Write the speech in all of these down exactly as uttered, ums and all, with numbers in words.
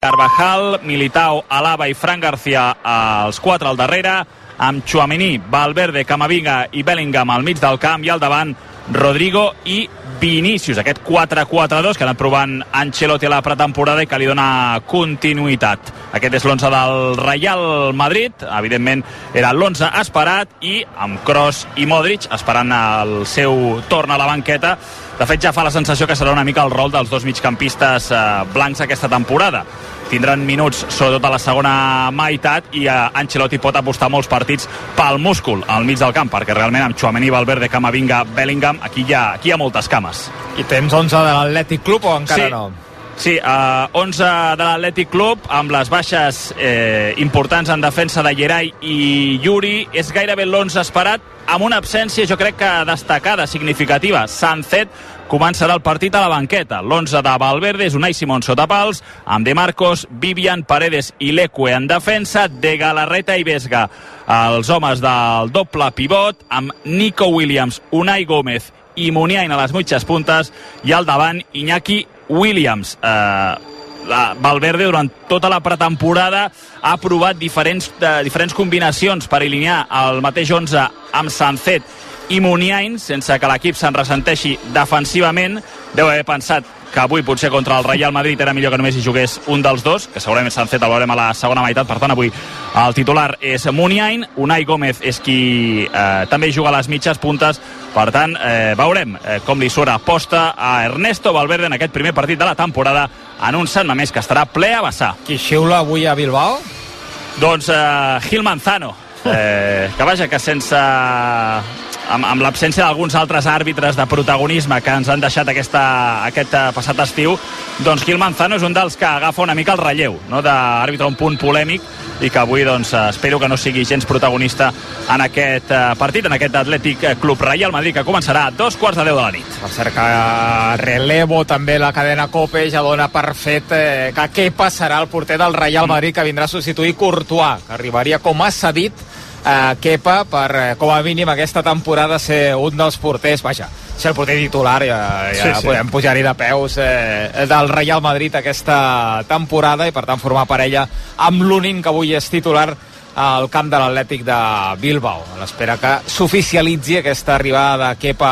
Carvajal, Militao, Alaba i Fran García els quatre al darrere, amb Tchouaméni, Valverde, Camavinga i Bellingham al mig del camp, i al davant Rodrigo i Vinícius, aquest quatre quatre dos que ha anat provant Ancelotti a la pretemporada i que li dona continuïtat. Aquest és l'onze del Real Madrid, evidentment era l'onze esperat, i amb Kroos i Modric esperant el seu torn a la banqueta. De fet, ja fa la sensació que serà una mica el rol dels dos migcampistes eh, blancs aquesta temporada. Tindran minuts, sobretot a la segona meitat, i eh, Ancelotti pot apostar molts partits pel múscul al mig del camp, perquè realment amb Tchouaméni, Valverde, Camavinga, Bellingham, aquí hi ha, aquí hi ha moltes cames. I tens onze de l'Atlètic Club o encara sí. no? Sí, uh, onze de l'Atlètic Club, amb les baixes eh, importants en defensa de Geray i Yuri. És gairebé l'onze esperat, amb una absència, jo crec que destacada, significativa. Sancet començarà el partit a la banqueta. L'onze de Valverde és Unai Simón sota pals, amb De Marcos, Vivian, Paredes i Leque en defensa, de Galarreta i Vesga els homes del doble pivot, amb Nico Williams, Unai Gómez i Muniain a les mitges puntes, i al davant Iñaki Williams. Eh, la Valverde durant tota la pretemporada ha provat diferents, eh, diferents combinacions per alinear el mateix onze amb Sancet i Muniain, sense que l'equip se'n ressenteixi defensivament. Deu haver pensat que avui potser contra el Real Madrid era millor que només hi jugués un dels dos, que segurament Sancet el veurem a la segona meitat. Per tant, avui el titular és Muniain, Unai Gómez és qui eh, també juga a les mitges puntes. Per tant, eh, veurem eh, com li surt aposta a Ernesto Valverde en aquest primer partit de la temporada, en un Sant Mamés que estarà ple a vessar. Qui xiula avui a Bilbao? Doncs eh, Gil Manzano, eh, que vaja, que sense... amb, amb l'absència d'alguns altres àrbitres de protagonisme que ens han deixat aquesta, aquest passat estiu, doncs Gil Manzano és un dels que agafa una mica el relleu, no?, d'àrbitre un punt polèmic, i que avui doncs, espero que no sigui gens protagonista en aquest partit, en aquest Atlètic Club Real Madrid, que començarà a dos quarts de deu de la nit. Per cert que Relevo, també la cadena COPE, ja dona per fet eh, que Kepa serà el porter del Real Madrid, que vindrà a substituir Courtois, que arribaria com a cedit a Kepa per, com a mínim, aquesta temporada ser un dels porters, vaja, ser el porter titular, ja, ja sí, sí. podem pujar-hi de peus eh, del Real Madrid aquesta temporada, i per tant formar parella amb l'únic que avui és titular al camp de l'Atlètic de Bilbao, a l'espera que s'oficialitzi aquesta arribada de Kepa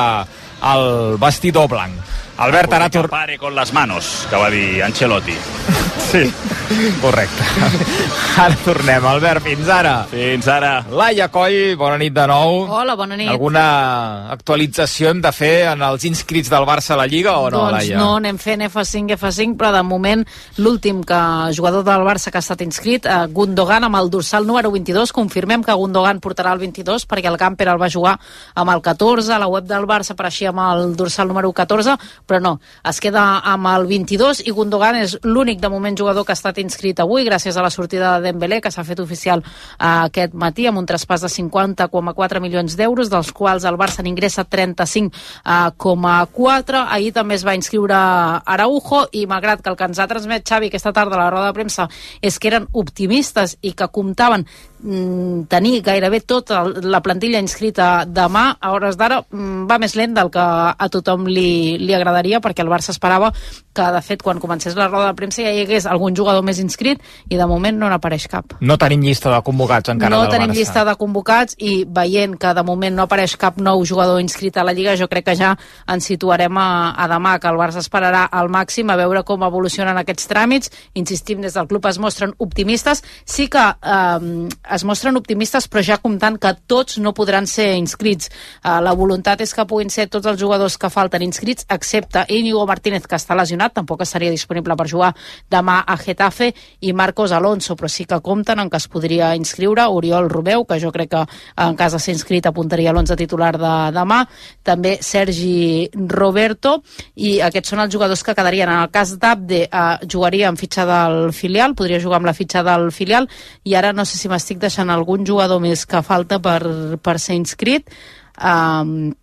al vestidor blanc. Albert, ara tornem. Pare con las manos, que va dir Ancelotti. Sí, correcte. Ara tornem, Albert, fins ara. Fins ara. Laia Coll, bona nit de nou. Hola, bona nit. Alguna actualització hem de fer en els inscrits del Barça a la Lliga o no, doncs Laia? No, anem fent F cinc, F cinc, però de moment l'últim que jugador del Barça que ha estat inscrit, eh, Gundogan, amb el dorsal número vint-i-dos. Confirmem que Gundogan portarà el vint-i-dos, perquè el Gamper el va jugar amb el catorze, a la web del Barça apareixia amb el dorsal número catorze, però no, es queda amb el vint-i-dos, i Gundogan és l'únic de moment jugador que ha estat inscrit avui gràcies a la sortida de Dembélé, que s'ha fet oficial eh, aquest matí amb un traspàs de cinquanta coma quatre milions d'euros, dels quals el Barça n'ingressa trenta-cinc coma quatre. Ahir també es va inscriure Araujo, i malgrat que el que ens ha transmet Xavi aquesta tarda a la roda de premsa és que eren optimistes i que comptaven mm, tenir gairebé tota la plantilla inscrita demà, a hores d'ara mm, va més lent del que a tothom li, li agradaria, perquè el Barça esperava que, de fet, quan comencés la roda de premsa ja hi hagués algun jugador més inscrit, i de moment no n'apareix cap. No tenim llista de convocats encara no del Barça. No tenim llista de convocats, i veient que de moment no apareix cap nou jugador inscrit a la Lliga, jo crec que ja ens situarem a, a demà, que el Barça esperarà al màxim a veure com evolucionen aquests tràmits. Insistim, des del club es mostren optimistes, sí que eh, es mostren optimistes, però ja comptant que tots no podran ser inscrits. Eh, la voluntat és que puguin ser tots els jugadors que falten inscrits, excepte Íñigo Martínez, que està lesionat, tampoc estaria disponible per jugar demà a Getafe, i Marcos Alonso, però sí que compten en que es podria inscriure Oriol Romeu, que jo crec que en cas de ser inscrit apuntaria a l'onze titular de demà, també Sergi Roberto, i aquests són els jugadors que quedarien. En el cas d'Abde, eh, jugaria amb fitxa del filial, podria jugar amb la fitxa del filial, i ara no sé si m'estic deixant algun jugador més que falta per, per ser inscrit. Um,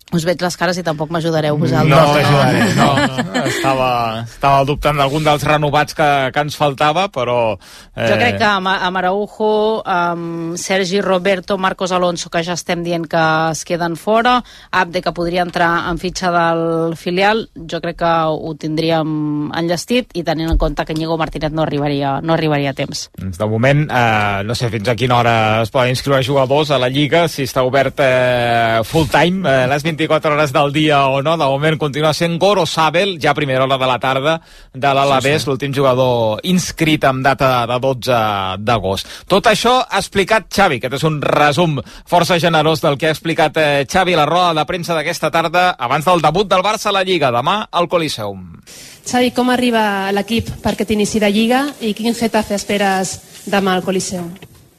us veig les cares i tampoc m'ajudareu vosaltres. No t'ajudaré, no. no. Estava, estava dubtant d'algun dels renovats que, que ens faltava, però... Eh... Jo crec que amb, amb Araujo, amb Sergi Roberto, Marcos Alonso, que ja estem dient que es queden fora, Abde, que podria entrar en fitxa del filial, jo crec que ho tindríem enllestit, i tenint en compte que Íñigo Martínez no arribaria, no arribaria a temps. De moment, eh, no sé fins a quina hora es poden inscriure jugadors a la Lliga, si està obert eh, full time, eh, les vint-i-quatre hores del dia o no. De moment continua sent Gorosabel, ja a primera hora de la tarda, de l'Alavés, sí, sí. l'últim jugador inscrit amb data de dotze d'agost. Tot això ha explicat Xavi. Aquest és un resum força generós del que ha explicat eh, Xavi a la roda de premsa d'aquesta tarda abans del debut del Barça a la Lliga, demà al Coliseum. Xavi, com arriba l'equip perquè t'inici de Lliga i quin Getafe esperes demà al Coliseum?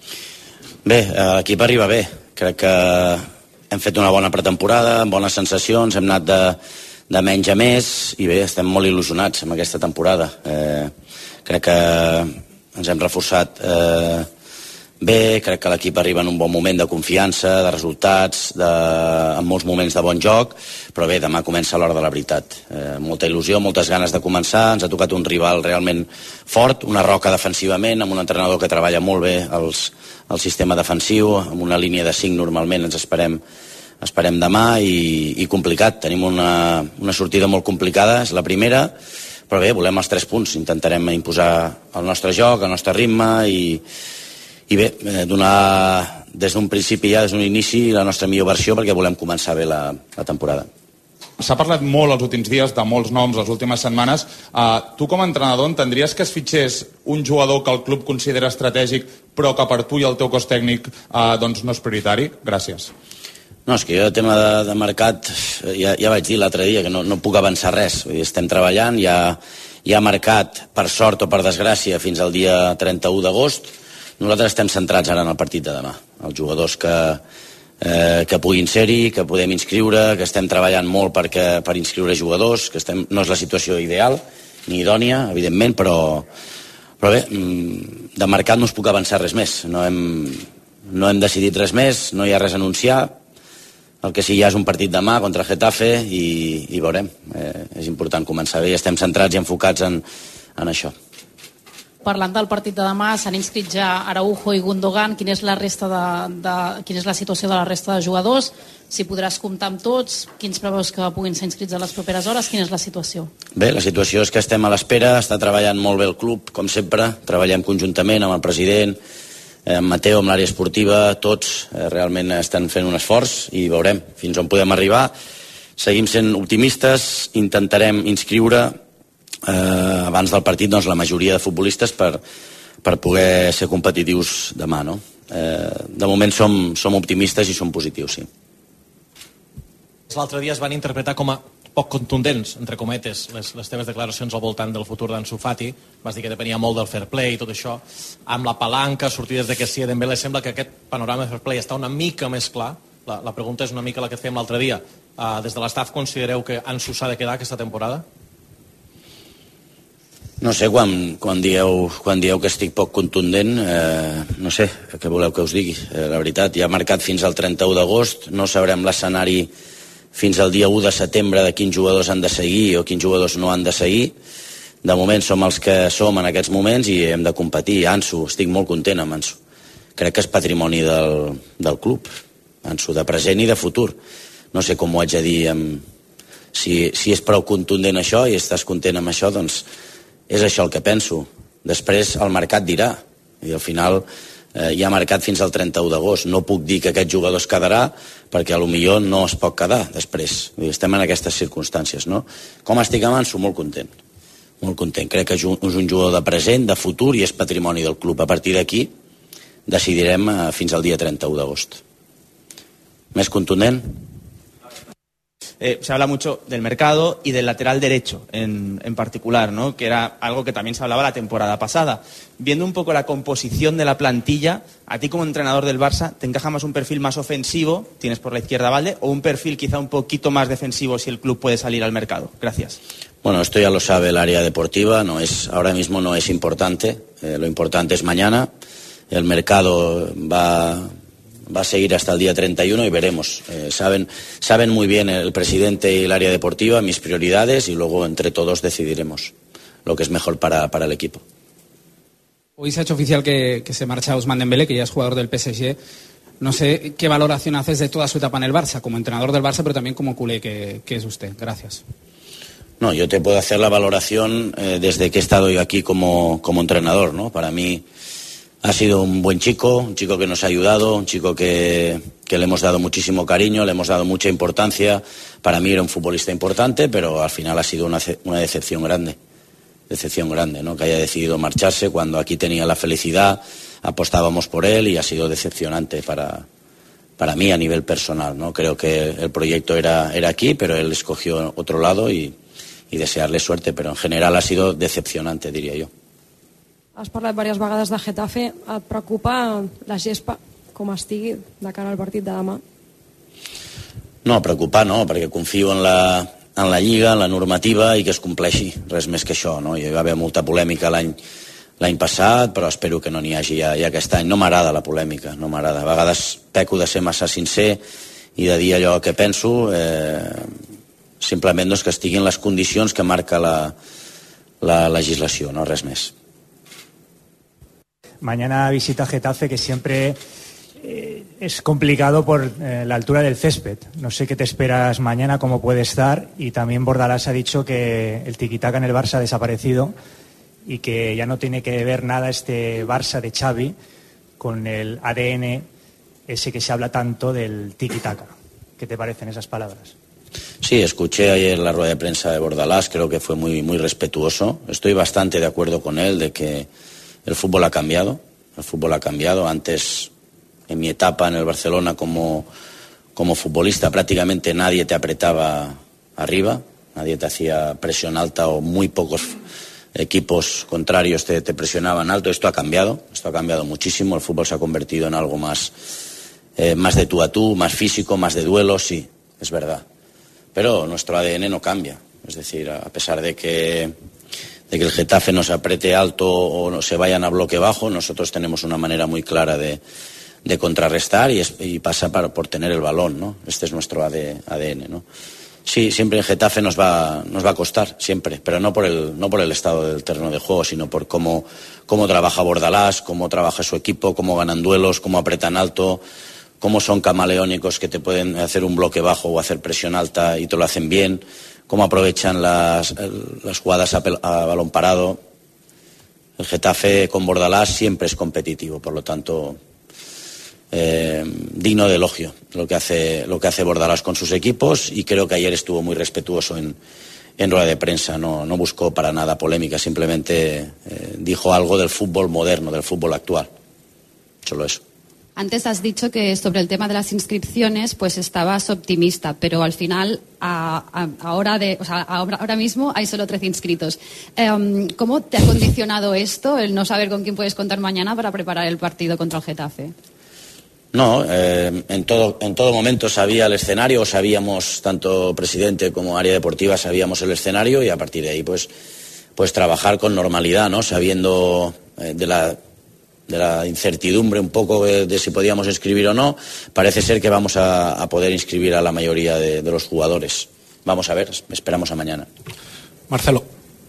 Bé, l'equip arriba bé. Crec que hem fet una bona pretemporada, amb bones sensacions, hem anat de, de menys a més i bé, estem molt il·lusionats amb aquesta temporada. Eh, crec que ens hem reforçat eh, bé, crec que l'equip arriba en un bon moment de confiança, de resultats, de, en molts moments de bon joc, però bé, demà comença l'hora de la veritat. Eh, molta il·lusió, moltes ganes de començar, ens ha tocat un rival realment fort, una roca defensivament, amb un entrenador que treballa molt bé els el sistema defensiu, amb una línia de cinc normalment ens esperem, esperem demà i, i complicat. Tenim una, una sortida molt complicada, és la primera, però bé, volem els tres punts, intentarem imposar el nostre joc, el nostre ritme i, i bé, donar des d'un principi ja, des d'un inici, la nostra millor versió perquè volem començar bé la, la temporada. S'ha parlat molt els últims dies de molts noms, les últimes setmanes. Uh, tu com a entrenador entendries que es fitxés un jugador que el club considera estratègic però que per tu i el teu cos tècnic uh, doncs no és prioritari? Gràcies. No, és que jo el tema de, de mercat ja, ja vaig dir l'altre dia que no, no puc avançar res. Vull dir, estem treballant, ja, ja mercat, per sort o per desgràcia, fins al dia trenta-u d'agost. Nosaltres estem centrats ara en el partit de demà. Els jugadors que... Eh, que puguin ser-hi, que podem inscriure, que estem treballant molt perquè, per inscriure jugadors, que estem, no és la situació ideal ni idònia, evidentment, però, però bé, de mercat no us puc avançar res més. No hem, no hem decidit res més, no hi ha res a anunciar. El que sí hi ha és un partit demà contra Getafe i, i veurem. Eh, és important començar bé i estem centrats i enfocats en, en això. Parlant del partit de demà, s'han inscrit ja Araujo i Gundogan. Quina és la resta de, de, quina és la situació de la resta de jugadors? Si podràs comptar amb tots, quins preveus que puguin ser inscrits a les properes hores? Quina és la situació? Bé, la situació és que estem a l'espera, està treballant molt bé el club, com sempre, treballem conjuntament amb el president, amb Mateo, amb l'àrea esportiva, tots eh, realment estan fent un esforç i veurem fins on podem arribar. Seguim sent optimistes, intentarem inscriure Eh, abans del partit doncs, la majoria de futbolistes per, per poder ser competitius demà, no? Eh, de moment som, som optimistes i som positius, sí. L'altre dia es van interpretar com a poc contundents, entre cometes, les, les teves declaracions al voltant del futur d'Ansu Fati. Vas dir que depenia molt del fair play i tot això. Amb la palanca, sortides de Kessie i Dembélé, sembla que aquest panorama de fair play està una mica més clar. La, la pregunta és una mica la que et fèiem l'altre dia. Uh, des de l'estaf considereu que Ansu s'ha de quedar aquesta temporada? No sé, quan, quan, dieu, quan dieu que estic poc contundent, eh, no sé, què voleu que us digui? Eh, la veritat, ja ha marcat fins al trenta-u d'agost, no sabrem l'escenari fins al dia u de setembre de quins jugadors han de seguir o quins jugadors no han de seguir. De moment som els que som en aquests moments i hem de competir. Ansu, estic molt content amb Ansu. Crec que és patrimoni del, del club, Ansu, de present i de futur. No sé com ho haig de dir, amb... si, si és prou contundent això i estàs content amb això, doncs és això el que penso. Després el mercat dirà, i al final eh, ja ha marcat fins al trenta-u d'agost. No puc dir que aquest jugador es quedarà perquè a lo millor no es pot quedar després. Estem en aquestes circumstàncies, no? Com estic amb Ansu? Molt content. Molt content. Crec que és un jugador de present, de futur i és patrimoni del club. A partir d'aquí decidirem eh, fins al dia trenta-u d'agost. Més contundent? Eh, se habla mucho del mercado y del lateral derecho en, en particular, ¿no? Que era algo que también se hablaba la temporada pasada. Viendo un poco la composición de la plantilla, a ti como entrenador del Barça, ¿te encaja más un perfil más ofensivo, tienes por la izquierda Valde, o un perfil quizá un poquito más defensivo si el club puede salir al mercado? Gracias. Bueno, esto ya lo sabe el área deportiva, no es, ahora mismo no es importante, eh, lo importante es mañana. El mercado va va a seguir hasta el día treinta y uno y veremos. Eh, saben, saben muy bien el presidente y el área deportiva mis prioridades y luego entre todos decidiremos lo que es mejor para, para el equipo. Hoy se ha hecho oficial que, que se marcha Ousmane Dembélé, que ya es jugador del P S G. No sé qué valoración haces de toda su etapa en el Barça, como entrenador del Barça, pero también como culé que, que es usted. Gracias. No, yo te puedo hacer la valoración eh, desde que he estado yo aquí como, como entrenador, ¿no? Para mí ha sido un buen chico, un chico que nos ha ayudado, un chico que, que le hemos dado muchísimo cariño, le hemos dado mucha importancia. Para mí era un futbolista importante, pero al final ha sido una, una decepción grande. Decepción grande, ¿no? Que haya decidido marcharse cuando aquí tenía la felicidad, apostábamos por él y ha sido decepcionante para, para mí a nivel personal, ¿no? Creo que el proyecto era, era aquí, pero él escogió otro lado y, y desearle suerte, pero en general ha sido decepcionante, diria jo. Has parlat diverses vegades de Getafe. Et preocupa la gespa com estigui de cara al partit de demà? No, preocupar no, perquè confio en la, en la Lliga, en la normativa i que es compleixi, res més que això, no? Hi va haver molta polèmica l'any l'any passat, però espero que no n'hi hagi ja, ja aquest any. No m'agrada la polèmica, no m'agrada. A vegades peco de ser massa sincer i de dir allò que penso, eh, simplement doncs, que estiguin les condicions que marca la, la legislació, no res més. Mañana visita Getafe, que siempre eh, es complicado por eh, la altura del césped. No sé qué te esperas mañana, cómo puede estar. Y también Bordalás ha dicho que el tiquitaca en el Barça ha desaparecido y que ya no tiene que ver nada este Barça de Xavi con el A D N ese que se habla tanto del tiquitaca. ¿Qué te parecen esas palabras? Sí, escuché ayer la rueda de prensa de Bordalás, creo que fue muy, muy respetuoso. Estoy bastante de acuerdo con él de que el fútbol ha cambiado, el fútbol ha cambiado. Antes, en mi etapa en el Barcelona como, como futbolista, prácticamente nadie te apretaba arriba, nadie te hacía presión alta o muy pocos equipos contrarios te, te presionaban alto. Esto ha cambiado, esto ha cambiado muchísimo. El fútbol se ha convertido en algo más, eh, más de tú a tú, más físico, más de duelo, sí, es verdad. Pero nuestro A D N no cambia. Es decir, a pesar de que, de que el Getafe nos apriete alto o no se vayan a bloque bajo, nosotros tenemos una manera muy clara de, de contrarrestar y, es, y pasa para, por tener el balón, ¿no? Este es nuestro A D N, ¿no? Sí, siempre en Getafe nos va, nos va a costar, siempre, pero no por el, no por el estado del terreno de juego, sino por cómo, cómo trabaja Bordalás, cómo trabaja su equipo, cómo ganan duelos, cómo apretan alto, cómo son camaleónicos que te pueden hacer un bloque bajo o hacer presión alta y te lo hacen bien, cómo aprovechan las, las jugadas a, a balón parado. El Getafe con Bordalás siempre es competitivo, por lo tanto, eh, digno de elogio lo que hace, lo que hace Bordalás con sus equipos, y creo que ayer estuvo muy respetuoso en, en rueda de prensa, no, no buscó para nada polémica, simplemente eh, dijo algo del fútbol moderno, del fútbol actual, solo eso. Antes has dicho que sobre el tema de las inscripciones pues estabas optimista, pero al final a, a, ahora, de, o sea, ahora, ahora mismo hay solo trece inscritos. Eh, ¿Cómo te ha condicionado esto, el no saber con quién puedes contar mañana para preparar el partido contra el Getafe? No, eh, en todo, en todo momento sabía el escenario, sabíamos, tanto presidente como área deportiva, sabíamos el escenario, y a partir de ahí pues, pues trabajar con normalidad, ¿no? Sabiendo eh, de la... de la incertidumbre un poco de, de si podíamos inscribir o no. Parece ser que vamos a, a poder inscribir a la mayoría de, de los jugadores. Vamos a ver, esperamos a mañana. Marcelo.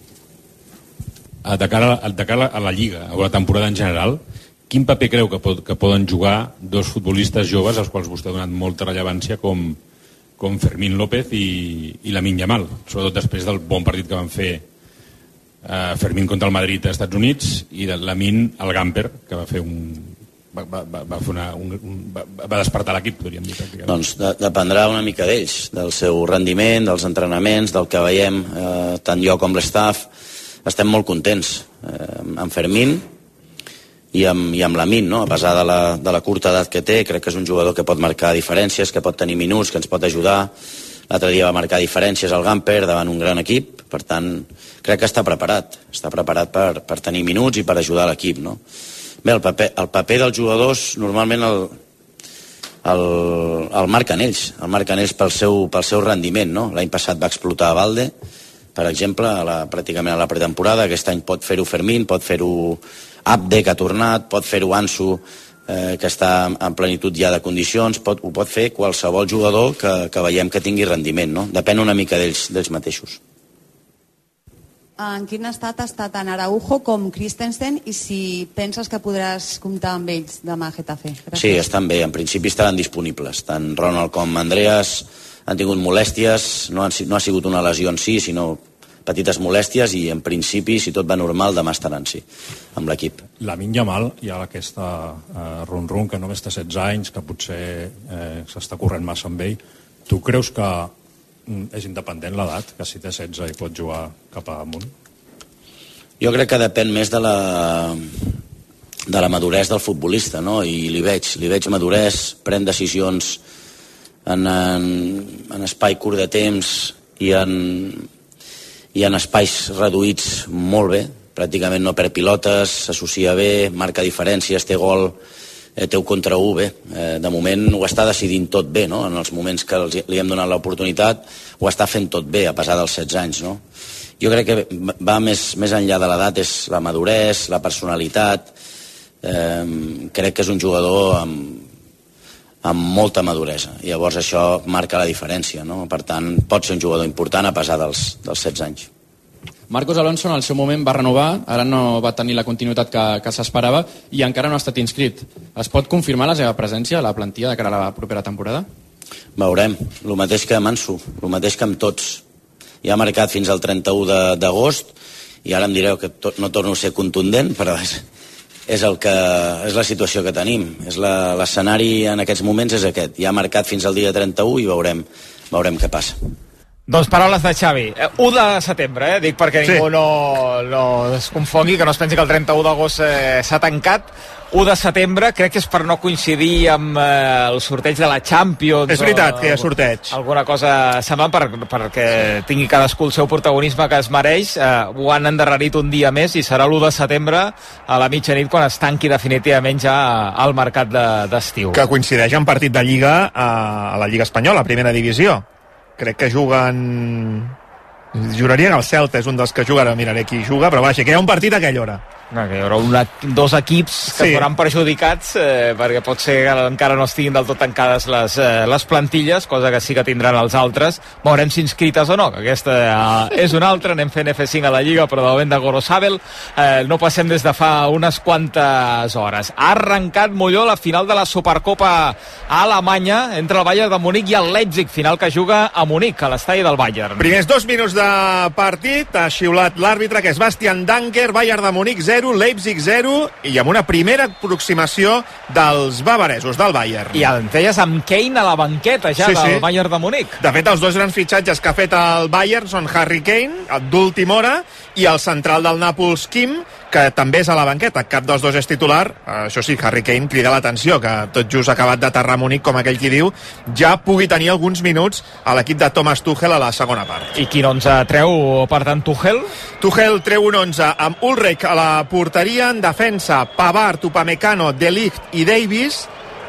De cara, de cara a la Lliga, a la temporada en general, quin paper creu que, pot, que poden jugar dos futbolistes joves als quals vostè ha donat molta rellevància, com, com Fermín López i, i Lamine Yamal, sobretot després del bon partit que van fer Uh, Fermín contra el Madrid als Estats Units i de Lamine al Gamper, que va fer un va, va, va, fer una, un, un, va, va despertar l'equip, podríem dir. Doncs de, dependrà una mica d'ells, del seu rendiment, dels entrenaments, del que veiem, eh, tant jo com l'estaf. Estem molt contents eh, amb Fermín i amb, i amb Lamine, no? A pesar de la, de la curta edat que té, crec que és un jugador que pot marcar diferències, que pot tenir minuts, que ens pot ajudar. L'altre dia va marcar diferències al Gamper davant un gran equip, per tant, crec que està preparat, està preparat per, per tenir minuts i per ajudar l'equip, no? Bé, el paper, el paper dels jugadors normalment el, el, el marquen ells, el marquen ells pel seu, pel seu rendiment, no? L'any passat va explotar a Valde, per exemple, a la, pràcticament a la pretemporada. Aquest any pot fer-ho Fermín, pot fer-ho Abde, que ha tornat, pot fer-ho Ansu, eh, que està en plenitud ja de condicions, pot, ho pot fer qualsevol jugador que, que veiem que tingui rendiment, no? Depèn una mica d'ells, d'ells mateixos. En quin estat està tant Araujo com Christensen i si penses que podràs comptar amb ells demà a Getafe? Gràcies. Sí, estan bé, en principi estaran disponibles. Tant Ronald com Andreas han tingut molèsties, no, han, no ha sigut una lesió en si, sinó petites molèsties i en principi, si tot va normal, demà estaran sí, amb l'equip. Lamine Yamal, hi ha aquesta uh, run-run que només té setze anys, que potser eh, s'està corrent massa amb ell. Tu creus que és independent l'edat, que si té setze i pot jugar cap amunt? Jo crec que depèn més de la, de la maduresa del futbolista, no? I li veig, li veig maduresa, pren decisions en, en, en espai curt de temps i en, i en espais reduïts molt bé, pràcticament no perd pilotes, s'associa bé, marca diferències, té gol, eh, té un contra un bé. Eh, de moment ho està decidint tot bé, no? En els moments que els, li hem donat l'oportunitat ho està fent tot bé, a pesar dels setze anys, no? Jo crec que va més, més enllà de l'edat, és la maduresa, la personalitat. Eh, crec que és un jugador amb, amb molta maduresa. I llavors això marca la diferència, no? Per tant, pot ser un jugador important a pesar dels, dels setze anys. Marcos Alonso en el seu moment va renovar, ara no va tenir la continuïtat que, que s'esperava i encara no ha estat inscrit. Es pot confirmar la seva presència a la plantilla de cara a la propera temporada? Veurem, el mateix que amb Ansu, el mateix que amb tots. Ja ha marcat fins al trenta-u d'agost i ara em direu que to, no torno a ser contundent, però és, és, el que, és la situació que tenim. L'escenari en aquests moments és aquest. Ja ha marcat fins al dia trenta-u i veurem, veurem què passa. Doncs paraules de Xavi. u de setembre, eh? Dic perquè Sí. ningú no, no es confongui, que no es pensi que el trenta-u d'agost eh, s'ha tancat. u de setembre, crec que és per no coincidir amb eh, el sorteig de la Champions. És veritat o, que hi ha sorteig. Alguna cosa semblant per, perquè tingui cadascú el seu protagonisme que es mereix. Eh, ho han endarrerit un dia més i serà l'u de setembre a la mitjanit quan es tanqui definitivament ja al mercat d'estiu. Que coincideix amb partit de Lliga a, a la Lliga Espanyola, primera divisió. Crec que juguen... Juraria que el Celta és un dels que juga, ara miraré qui juga, però vaja, que hi ha un partit a aquella hora. No, que hi haurà una, dos equips que Sí. foran perjudicats eh, perquè pot ser que encara no estiguin del tot tancades les, eh, les plantilles, cosa que sí que tindran els altres. Veurem si inscrites o no, que aquesta eh, és una altra. Anem fent F cinc a la Lliga, però de moment de Gorosabel eh, no passem des de fa unes quantes hores. Ha arrencat Molló la final de la Supercopa a Alemanya entre el Bayern de Munic i el Leipzig, final que juga a Munic, a l'estadi del Bayern. Primers dos minuts de partit, ha xiulat l'àrbitre, que és Bastian Danker, Bayern de Munic zero, Leipzig zero, i amb una primera aproximació dels bavaresos, del Bayern. I el feies amb Kane a la banqueta ja Sí, del sí. Bayern de Munic. De fet, els dos grans fitxatges que ha fet el Bayern són Harry Kane, d'última hora, i el central del Nàpols, Kim, que també és a la banqueta. Cap dels dos és titular. Això sí, Harry Kane crida l'atenció, que tot just ha acabat d'aterrar a Munic, com aquell qui diu, ja pugui tenir alguns minuts a l'equip de Thomas Tuchel a la segona part. I quin onze treu, per tant, Tuchel? Tuchel treu un onze amb Ulrich a la porteria, en defensa Pavard, Upamecano, De Ligt i Davis,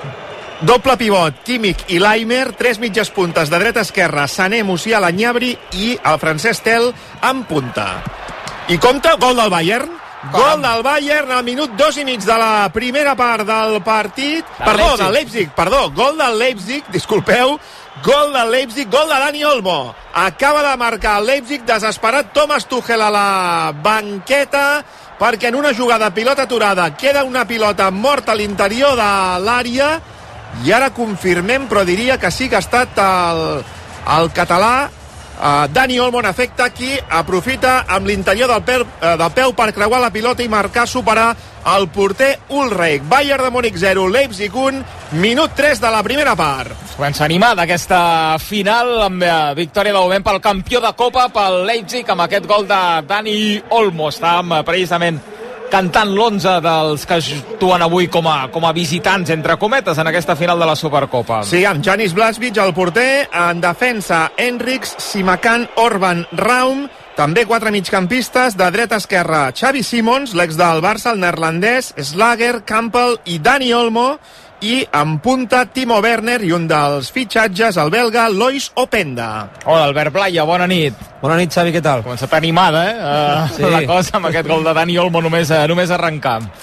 doble pivot Kimmich i Laimer, tres mitges puntes de dreta a esquerra, Sané, Musiala, Gnabry i el francès Tel en punta. I compte, gol del Bayern. Gol del Bayern al minut dos i mig de la primera part del partit. Del Perdó, Leipzig. del Leipzig, perdó. Gol del Leipzig, disculpeu. Gol del Leipzig, gol de Dani Olmo. Acaba de marcar el Leipzig, desesperat Thomas Tuchel a la banqueta, perquè en una jugada pilota aturada queda una pilota morta a l'interior de l'àrea, i ara confirmem, però diria que sí que ha estat el, el català Uh, Dani Olmo, en efecte, qui aprofita amb l'interior del, peu, uh, del peu per creuar la pilota i marcar, superar el porter Ulreich. Bayern de Múnich zero, Leipzig un, minut tres de la primera part. Comença animada aquesta final amb eh, victòria de moment pel campió de Copa, pel Leipzig, amb aquest gol de Dani Olmo. Estàvem eh, precisament cantant l'onze dels que actuen avui com a, com a visitants, entre cometes, en aquesta final de la Supercopa. Sí, amb Janis Blaswich, el porter, en defensa Henriks, Simakan, Orban, Raum, també quatre migcampistes, de dreta a esquerra Xavi Simons, l'ex del Barça, el neerlandès, Slager, Campbell i Dani Olmo, i en punta Timo Werner i un dels fitxatges, el belga Lois Openda. Hola, Albert Blaya, bona nit. Bona nit, Xavi, què tal? Comença animada, eh? Uh, Sí. La cosa amb aquest gol de Dani Olmo només, uh, només arrencar.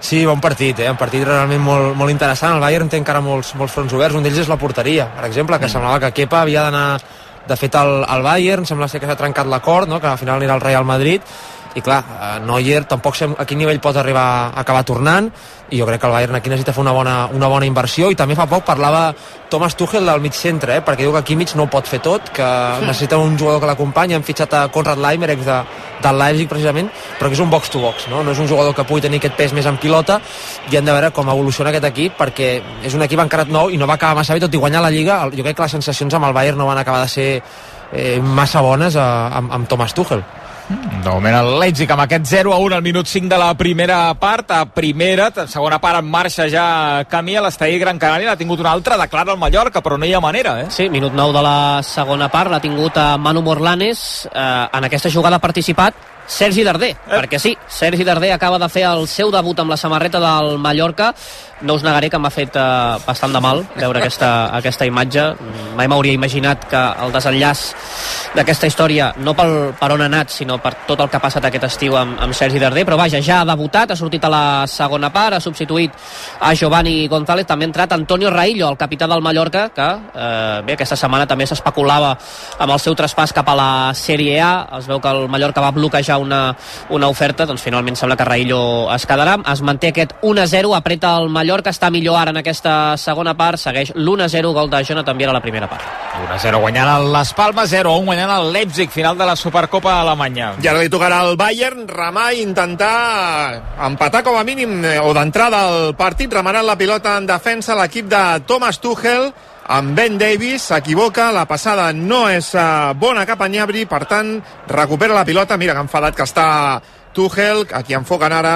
Sí, bon partit, eh? Un partit realment molt, molt interessant. El Bayern té encara molts, molts fronts oberts, un d'ells és la porteria, per exemple, que mm. semblava que Kepa havia d'anar de fet al, al Bayern, sembla ser que s'ha trencat l'acord, no? Que al final anirà al Real Madrid, i clar, Neuer tampoc sé a quin nivell pot arribar a acabar tornant, i jo crec que el Bayern aquí necessita fer una bona, una bona inversió. I també fa poc parlava Thomas Tuchel del mig centre, eh? Perquè diu que Kimmich no ho pot fer tot, que sí. necessita un jugador que l'acompanyi. Han fitxat a Konrad Laimer, ex de, del Leipzig precisament, però que és un box-to-box, no? No és un jugador que pugui tenir aquest pes més en pilota, i hem de veure com evoluciona aquest equip, perquè és un equip encara nou i no va acabar massa bé, tot i guanyar la Lliga. Jo crec que les sensacions amb el Bayern no van acabar de ser eh, massa bones a, amb, amb Thomas Tuchel. De moment el Leipzig amb aquest zero a un al minut cinc de la primera part. A primera, segona part en marxa ja camí a l'estadi Gran Canària. L'ha tingut una altra de clara al Mallorca, però no hi ha manera, eh? Sí, minut nou de la segona part l'ha tingut a Manu Morlanes. Eh, en aquesta jugada ha participat Sergi Darder, eh. perquè sí, Sergi Darder acaba de fer el seu debut amb la samarreta del Mallorca. No us negaré que m'ha fet eh, bastant de mal veure aquesta, aquesta imatge. Mai m'hauria imaginat que el desenllaç d'aquesta història, no pel, per on ha anat, sinó per tot el que ha passat aquest estiu amb, amb Sergi Darder, però vaja, ja ha debutat, ha sortit a la segona part, ha substituït a Giovanni González, també ha entrat Antonio Raillo, el capità del Mallorca, que eh, bé, aquesta setmana també s'especulava amb el seu traspàs cap a la Sèrie A. Es veu que el Mallorca va bloquejar una, una oferta, doncs finalment sembla que Raillo es quedarà. Es manté aquest un a zero, apreta el Mallorca, està millor ara en aquesta segona part, segueix l'un a zero, gol de Jonathan Viera a la primera part. un a zero guanyant les Palmes, zero a un guanyant el Leipzig, final de la Supercopa Alemanya. I ara li tocarà al Bayern remar i intentar empatar com a mínim, o d'entrada al partit, remenant la pilota en defensa l'equip de Thomas Tuchel, amb Ben Davies, s'equivoca, la passada no és uh, bona cap a Gnabry, per tant recupera la pilota. Mira que enfadat que està Tuchel, a qui enfoquen ara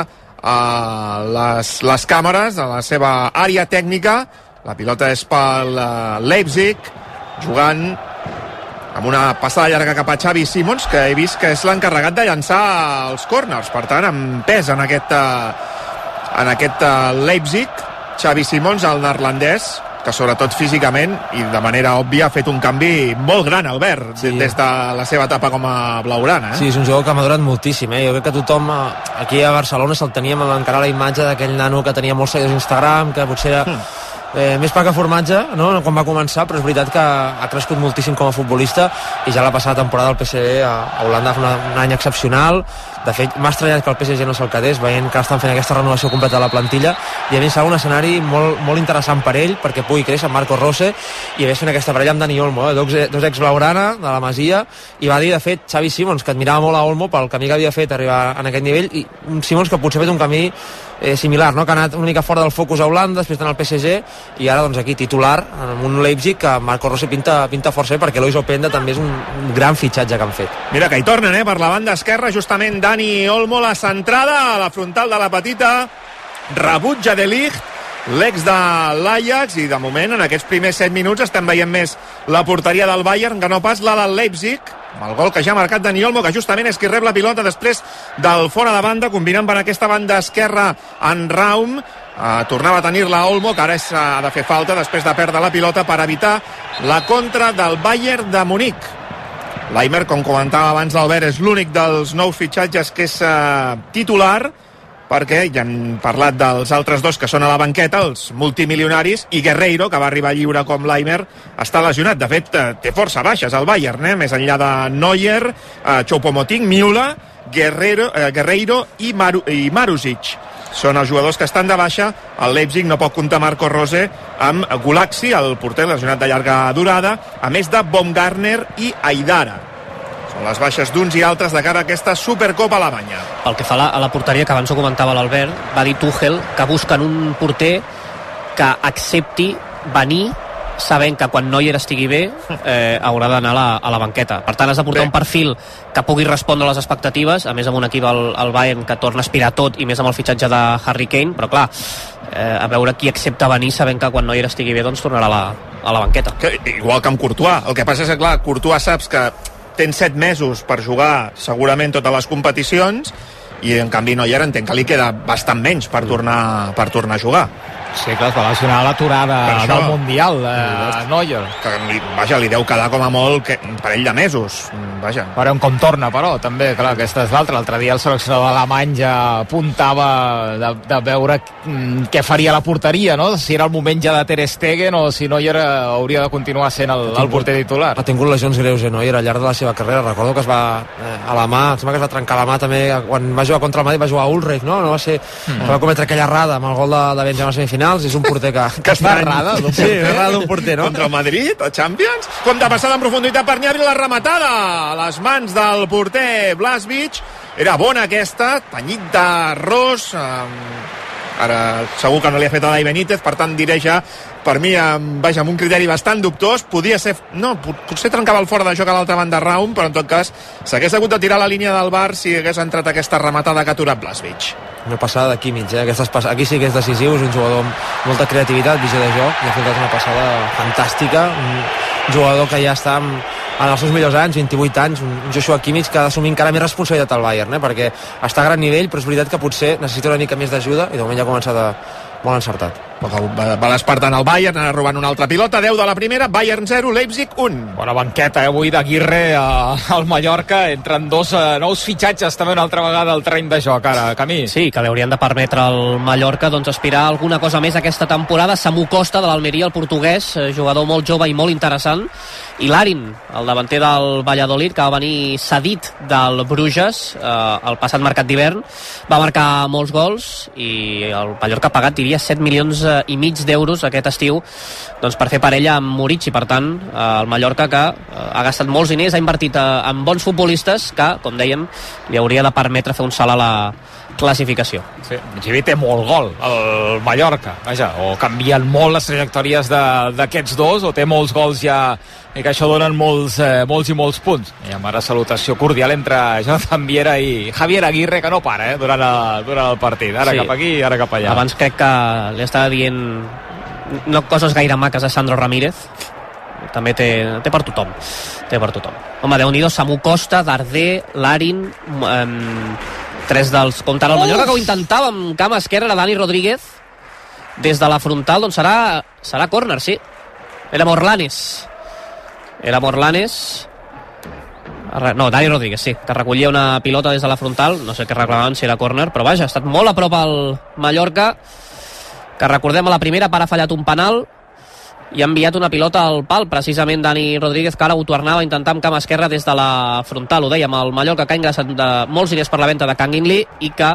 uh, les, les càmeres a la seva àrea tècnica. La pilota és pel uh, Leipzig, jugant amb una passada llarga cap a Xavi Simons, que he vist que és l'encarregat de llançar els corners, per tant amb pes en aquest, uh, en aquest uh, Leipzig. Xavi Simons, el neerlandès, que sobretot físicament i de manera òbvia ha fet un canvi molt gran, Albert, sí. des de la seva etapa com a blaugrana. Eh? Sí, és un jugador que ha madurat moltíssim. Eh? Jo crec que tothom aquí a Barcelona se'l teníem encara la imatge d'aquell nano que tenia molts seguidors a Instagram, que potser era eh, més pa que formatge, no? Quan va començar, però és veritat que ha crescut moltíssim com a futbolista, i ja la passada temporada al P S G a, a Holanda fa una, un any excepcional. De fet, m'ha estranyat que el P S G no se'l quedés, veient que estan fent aquesta renovació completa de la plantilla, i a mi serà un escenari molt, molt interessant per ell, perquè pugui créixer amb Marco Rose, i a més fent aquesta parella amb Dani Olmo, eh? dos, dos ex-blaugrana de la Masia, i va dir, de fet, Xavi Simons, que admirava molt a Olmo pel camí que havia fet arribar en aquest nivell, i un Simons que potser ha fet un camí eh, similar, no? Que ha anat una mica fora del focus a Holanda, després d'anar al P S G, i ara doncs aquí titular amb un Leipzig que Marco Rose pinta, pinta força, perquè Lois Openda també és un, un gran fitxatge que han fet. Mira que hi tornen, eh? Per la banda esquerra, justament Dani Olmo, la centrada a la frontal de la petita, rebutja de Ligt, l'ex de l'Ajax, i de moment en aquests primers set minuts estem veient més la porteria del Bayern que no pas la del Leipzig, amb el gol que ja ha marcat Dani Olmo, que justament és qui rep la pilota després del fora de banda, combinant per aquesta banda esquerra en Raum. Uh, tornava a tenir-la Olmo, que ara és, uh, ha de fer falta després de perdre la pilota per evitar la contra del Bayern de Munic. Laimer, com comentava abans l'Albert, és l'únic dels nous fitxatges que és uh, titular, perquè ja hem parlat dels altres dos que són a la banqueta, els multimilionaris, i Guerreiro, que va arribar lliure com Laimer, està lesionat. De fet, té força baixes el Bayern, eh? Més enllà de Neuer, uh, Choupo-Moting, Miula, Guerreiro, uh, Guerreiro i, Maru, i Marusic. Són els jugadors que estan de baixa. El Leipzig no pot comptar Marco Rose amb Gulaxi, el porter lesionat de llarga durada, a més de Baumgartner i Aidara. Són les baixes d'uns i altres de cara a aquesta Supercopa Alemanya. Pel que fa a la, a la porteria, que abans ho comentava l'Albert, va dir Tuchel que busquen un porter que accepti venir sabent que quan Neuer estigui bé eh, haurà d'anar a, la, a la banqueta. Per tant, has de portar bé un perfil que pugui respondre a les expectatives, a més amb un equip al, al Bayern que torna a aspirar tot, i més amb el fitxatge de Harry Kane, però clar, eh, a veure qui accepta venir sabent que quan Neuer estigui bé doncs tornarà a la, a la banqueta. Que, igual que amb Courtois. El que passa és que, clar, Courtois saps que tens set mesos per jugar segurament totes les competicions, i en canvi Neuer entenc que li queda bastant menys per tornar, per tornar a jugar. Sí, clar, es va lesionar l'aturada del Mundial, eh, Neuer. Que, vaja, li deu quedar com a molt que, un parell de mesos, vaja. Veurem com torna, però, també, clar, aquesta és l'altra. L'altre dia el seleccionador alemany ja apuntava de, de veure què faria la porteria, no? Si era el moment ja de Ter Stegen o si Neuer hauria de continuar sent el, el porter titular. Ha tingut lesions greus, eh, Neuer, al llarg de la seva carrera. Recordo que es va, eh, a la mà, em sembla que es va trencar la mà també, quan va jugar contra el Madrid va jugar a Ulreich, no? No va ser, mm. va cometre aquella errada amb el gol de, de Benzema a semifinals. És un porter que... que està errada d'un porter. Sí, errada d'un porter, no? Contra el Madrid, a Champions. Com de passada en profunditat per Gnabry, la rematada a les mans del porter Blaswich. Era bona aquesta, tenyit d'arròs. Um, ara segur que no li ha fet a Dai Benítez, per tant diré ja, per mi, amb, vaja, amb un criteri bastant dubtós. Podia ser... No, potser trencava el fora de joc a l'altra banda Raum, però en tot cas s'hagués hagut de tirar la línia del bar si hagués entrat aquesta rematada que ha aturat Blaswich. Una passada de Kimmich, eh? Aquestes pass... aquí sí que és decisiu, és un jugador amb molta creativitat, visió de joc, i ha fet una passada fantàstica, un jugador que ja està en, en els seus millors anys, vint-i-vuit anys, un Joshua Kimmich que ha d'assumir encara més responsabilitat al Bayern, eh? Perquè està a gran nivell, però és veritat que potser necessita una mica més d'ajuda, i de moment ja ha començat a... molt encertat. Va, va l'espartant el Bayern, anar robant una altra pilota, deu de la primera, Bayern zero, Leipzig un. Bona banqueta, eh, avui d'Aguirre al Mallorca, entren dos eh, nous fitxatges també una altra vegada al terreny de joc, ara, Camí. Sí, que li haurien de permetre al Mallorca doncs, aspirar a alguna cosa més aquesta temporada. Samu Costa, de l'Almeria, el portuguès, jugador molt jove i molt interessant, i Larin, el davanter del Valladolid, que va venir cedit del Bruges eh, el passat mercat d'hivern, va marcar molts gols i el Mallorca ha pagat, diria, set milions i mig d'euros aquest estiu doncs, per fer parella amb Murici. Per tant, el Mallorca, que ha gastat molts diners, ha invertit en bons futbolistes que, com dèiem, li hauria de permetre fer un salt a la classificació. Sí, Gibi té molt gol el Mallorca, vaja, o canvien molt les trajectòries d'aquests dos, o té molts gols ja, i que això donen molts, eh, molts i molts punts. I amb ara salutació cordial entre Jonathan Viera i Javier Aguirre, que no para eh, durant, el, durant el partit, ara sí. Cap aquí i ara cap allà. Abans crec que li estava dient no coses gaire maques a Sandro Ramírez, també té, té per tothom té per tothom. Home, Déu-n'hi-do, Samu Costa, Darder, Larin, um, tres dels comptant el Mallorca, que ho intentava amb cama esquerra, era Dani Rodríguez des de la frontal, doncs serà serà córner, sí, era Morlanes era Morlanes no, Dani Rodríguez, sí, que recollia una pilota des de la frontal, no sé què reclamaven, si era córner, però vaja, ha estat molt a prop al Mallorca, que recordem a la primera part ha fallat un penal i ha enviat una pilota al pal, precisament Dani Rodríguez, que ara ho tornava a intentar amb cama esquerra des de la frontal. Ho dèiem, el Mallorca, que ha ingressat de molts diners per la venda de Kang In Lee i que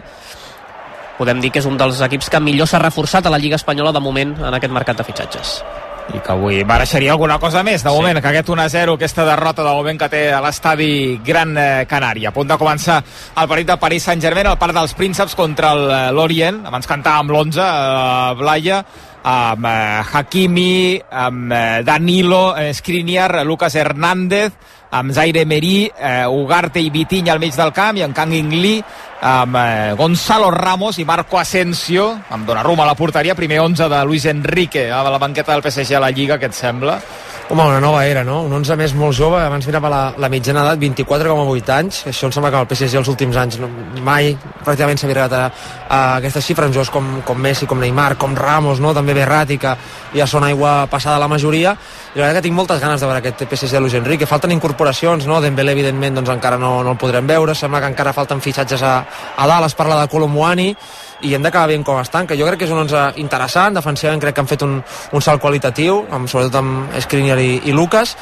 podem dir que és un dels equips que millor s'ha reforçat a la Lliga Espanyola de moment en aquest mercat de fitxatges. I que avui mereixeria alguna cosa més, de moment, sí. Que aquest un a zero, aquesta derrota de moment que té a l'estadi Gran Canària. A punt de començar el partit de Paris Saint-Germain, el parc dels Prínceps contra l'Orient. Abans cantàvem l'onze, eh, Blaya, amb eh, Hakimi, amb eh, Danilo, eh, Skriniar, Lucas Hernández, amb Zaire Emery, eh, Ugarte i Vitinha al mig del camp, i en Kang In Lee, amb eh, Gonzalo Ramos i Marco Asensio, amb Donnarumma a la porteria. Primer onze de Luis Enrique a la banqueta del P S G a la Lliga, què et sembla? Home, una nova era, no? Un onze més molt jove, abans mirava la, la mitjana edat, vint-i-quatre coma vuit anys, això em sembla que el P S G els últims anys no, mai pràcticament s'havia arribat a, a aquestes xifres, jocs com, com Messi, com Neymar, com Ramos, no? També Verratti, que ja són aigua passada la majoria, i la veritat que tinc moltes ganes de veure aquest P S G de Luis Enrique. Falten incorporacions, no? Dembélé, evidentment, doncs encara no, no el podrem veure, sembla que encara falten fitxatges a, a dalt, es parla de Colomboani, i hem d'acabar veient com estan, que jo crec que és un onze interessant, defensivament crec que han fet un, un salt qualitatiu, amb, sobretot amb Skriniar i, i Lucas,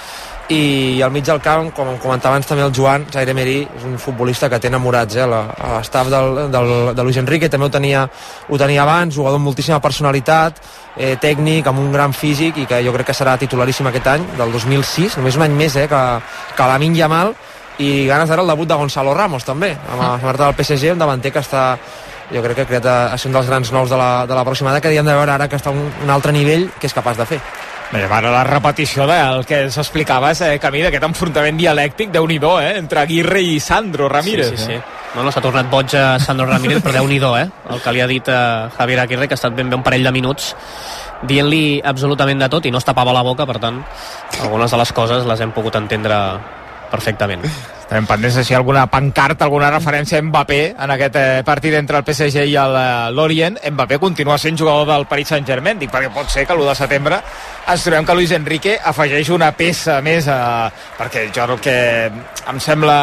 i al mig del camp, com comentava abans també el Joan, Zaire Emery és un futbolista que té enamorats, eh, a l'estaf del, del, de Luis Enrique, també ho tenia, ho tenia abans, jugador amb moltíssima personalitat, eh, tècnic, amb un gran físic, i que jo crec que serà titularíssim aquest any, del dos mil sis, només un any més eh, que, que Lamine Yamal, i ganes d'ara el debut de Gonzalo Ramos també, amb la samarreta del P S G, un davanter que està, jo crec que ha creat a, a ser un dels grans nous de la, de la pròxima dècada, que hem de veure ara que està un, un altre nivell que és capaç de fer. Bé, ara la repetició del que s'explicaves, eh, Camí, d'aquest enfrontament dialèctic, Déu-n'hi-do, eh, entre Aguirre i Sandro Ramírez. Sí, sí, sí. Eh? No, no, s'ha tornat boig a Sandro Ramírez, però Déu-n'hi-do, eh, el que li ha dit a Javier Aguirre, que ha estat ben bé un parell de minuts dient-li absolutament de tot i no es tapava la boca, per tant, algunes de les coses les hem pogut entendre perfectament. Estarem pendents de si alguna pancarta, alguna referència a Mbappé en aquest eh, partit entre el P S G i el eh, Lorient. Mbappé continua sent jugador del Paris Saint-Germain, dic perquè pot ser que l'u de setembre ens trobem que Luis Enrique afegeix una peça més, eh, perquè jo el que em sembla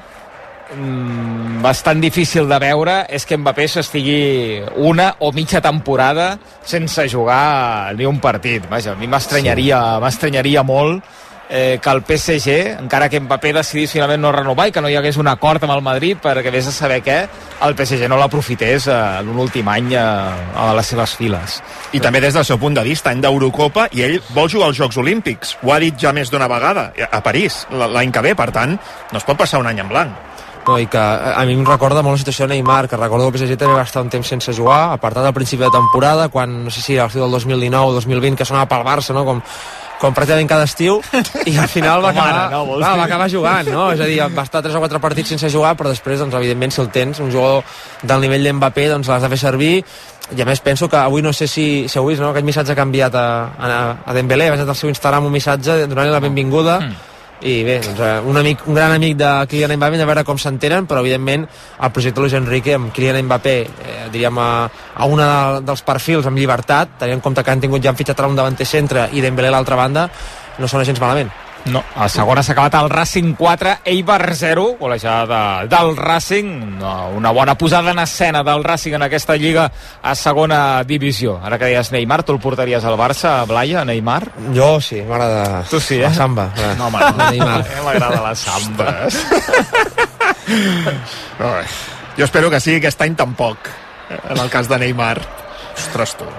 mm, bastant difícil de veure és que Mbappé s'estigui una o mitja temporada sense jugar ni un partit. Vaja, a mi m'estranyaria sí. m'estranyaria molt Eh, que el P S G, encara que Mbappé decidís finalment no renovar i que no hi hagués un acord amb el Madrid perquè vés a saber què, el P S G no l'aprofités eh, l'últim any eh, a les seves files. I també des del seu punt de vista, any d'Eurocopa, i ell vol jugar als Jocs Olímpics. Ho ha dit ja més d'una vegada, a París, l'any que ve, per tant, no es pot passar un any en blanc. No, i que a mi em recorda molt la situació de Neymar, que recordo que el P S G també va estar un temps sense jugar, apartat al principi de temporada, quan, no sé si era el del dos mil dinou o dos mil vint, que sonava pel Barça, no?, com com pràcticament cada estiu, i al final va acabar, no, va, va acabar jugant, no? És a dir, va estar tres o quatre partits sense jugar, però després, doncs, evidentment, si el tens, un jugador del nivell d'Mbappé, doncs l'has de fer servir, i a més penso que avui, no sé si, si heu vist, no?, aquest missatge que ha enviat a, a, a Dembélé, ha enviat al seu Instagram un missatge donant-li la benvinguda, mm. i bé, doncs, un, amic, un gran amic de Kylian Mbappé, a veure com s'entenen, però evidentment el projecte Luis Enrique amb Kylian Mbappé, eh, diríem a, a una de, dels perfils amb llibertat, tenint en compte que han tingut ja han fitxat un davanter centre i Dembélé a l'altra banda, no sona gens malament. No, a segona s'ha acabat el Racing quatre, Eibar zero, golejada del Racing, no, una bona posada en escena del Racing en aquesta lliga a segona divisió. Ara que deies Neymar, tu el portaries al Barça, Blaya, Neymar? Jo sí, m'agrada tu sí, eh? la samba. Eh. No, home, no, Neymar. M'agrada la samba. Jo espero que sigui aquest any tampoc, en el cas de Neymar. Ostres, tu.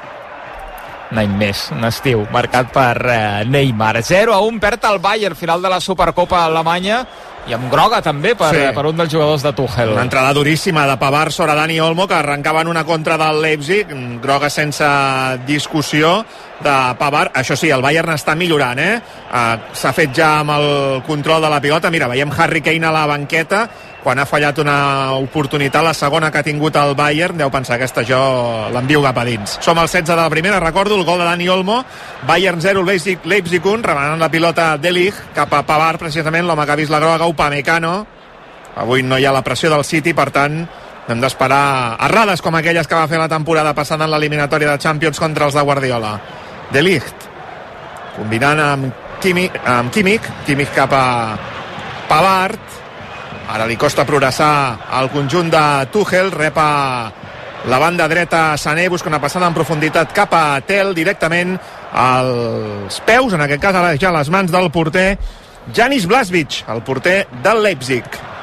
Un any més, un estiu marcat per eh, Neymar. zero a un perd el Bayern, final de la Supercopa Alemanya, i amb groga també per, sí. per un dels jugadors de Tuchel. Una entrada duríssima de Pavard sobre Dani Olmo, que arrencava en una contra del Leipzig, groga sense discussió de Pavard. Això sí, el Bayern està millorant, eh? Uh, s'ha fet ja amb el control de la pilota. Mira, veiem Harry Kane a la banqueta, quan ha fallat una oportunitat, la segona que ha tingut el Bayern, deu pensar aquesta jo l'envio cap a dins. Som al setze de la primera, recordo el gol de Dani Olmo, Bayern zero, Leipzig, Leipzig un, remenant la pilota de Ligt cap a Pavard, precisament l'home que ha vist la groga, Upamecano. Avui no hi ha la pressió del City, per tant hem d'esperar errades com aquelles que va fer la temporada passada en l'eliminatòria de Champions contra els de Guardiola. De Ligt combinant amb Kimmich, amb Kimmich, Kimmich cap a Pavard. Ara li costa progressar al conjunt de Tuchel, rep a la banda dreta Sané, busca una passada en profunditat cap a Tel, directament als peus, en aquest cas ara ja les mans del porter Janis Blaswich, el porter del Leipzig.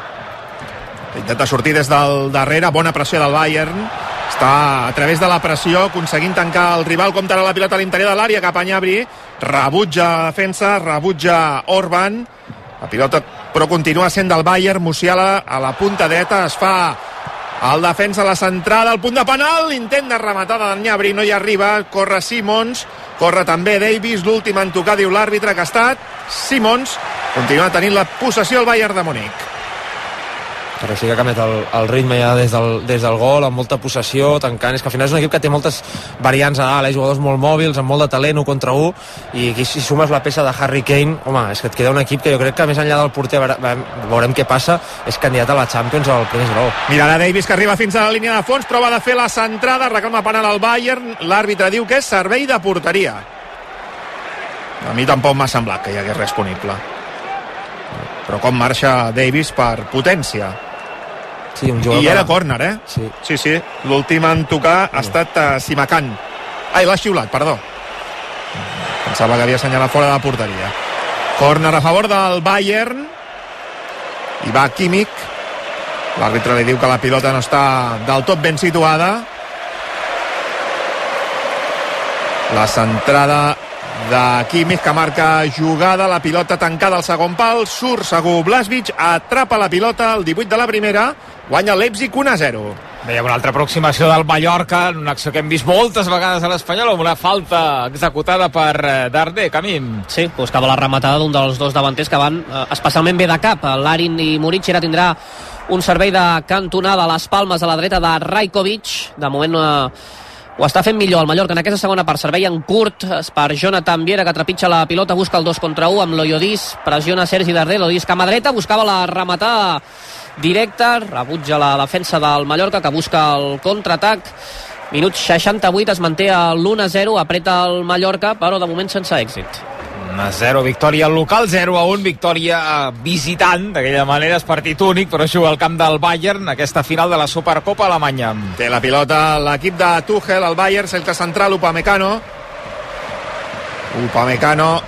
Intenta sortir des del darrere, bona pressió del Bayern, està a través de la pressió aconseguint tancar el rival, comptarà la pilota a l'interior de l'àrea cap a Gnabry, rebutja defensa, rebutja Orban, la pilota però continua sent del Bayern. Musiala a la punta dreta, es fa el defensa a la centrada, al punt de penal, intent de rematada de Gnabry, no hi arriba, corre Simons, corre també Davis, l'últim en tocar, diu l'àrbitre que ha estat Simons. Continua tenint la possessió el Bayern de Munic. Però sí que ha canviat el, el ritme ja des del, des del gol, amb molta possessió, tancant. És que al final és un equip que té moltes variants a dalt, eh? Jugadors molt mòbils, amb molt de talent, un contra un, i aquí si sumes la peça de Harry Kane, home, és que et queda un equip que jo crec que més enllà del porter, veurem què passa, és candidat a la Champions al primer esglaó. Mira la Davis, que arriba fins a la línia de fons, prova de fer la centrada, reclama penal al Bayern, l'àrbitre diu que és servei de porteria. A mi tampoc m'ha semblat que hi hagués res punible. Però com marxa Davis per potència. Sí, un I era córner, eh? Sí, sí, sí. L'últim en tocar ha estat uh, Simakan. Ai, l'ha xiulat, perdó. Pensava que havia assenyalat fora de la porteria. Córner a favor del Bayern. I va Kimmich. L'àrbitre li diu que la pilota no està del tot ben situada. La centrada de Kimmich, que marca jugada, la pilota tancada al segon pal, surt segur Blaswich, atrapa la pilota al divuit de la primera, guanya el Leipzig un a zero. Veiem una altra aproximació del Mallorca, una acció que hem vist moltes vegades a l'Espanyol, amb una falta executada per Darder, Camim. Sí, buscava la rematada d'un dels dos davanters que van eh, especialment bé de cap. L'Arin i Muric ara tindrà un servei de cantonada a les palmes a la dreta de Rajkovic. De moment eh, ho està fent millor el Mallorca en aquesta segona part, servei en curt per Jonathan Viera, que trepitja la pilota, busca el dos contra u amb l'Oiodís, pressiona Sergi Darder, l'Oiodís cama dreta, buscava la rematada directa, rebutja la defensa del Mallorca, que busca el contraatac. Minut seixanta-vuit, es manté a l'u a zero, apreta el Mallorca, però de moment sense èxit. u a zero, victòria local, zero a un, victòria visitant, d'aquella manera és partit únic, però juga al camp del Bayern, aquesta final de la Supercopa Alemanya. Té la pilota l'equip de Tuchel, el Bayern, centre central, Upamecano. Upamecano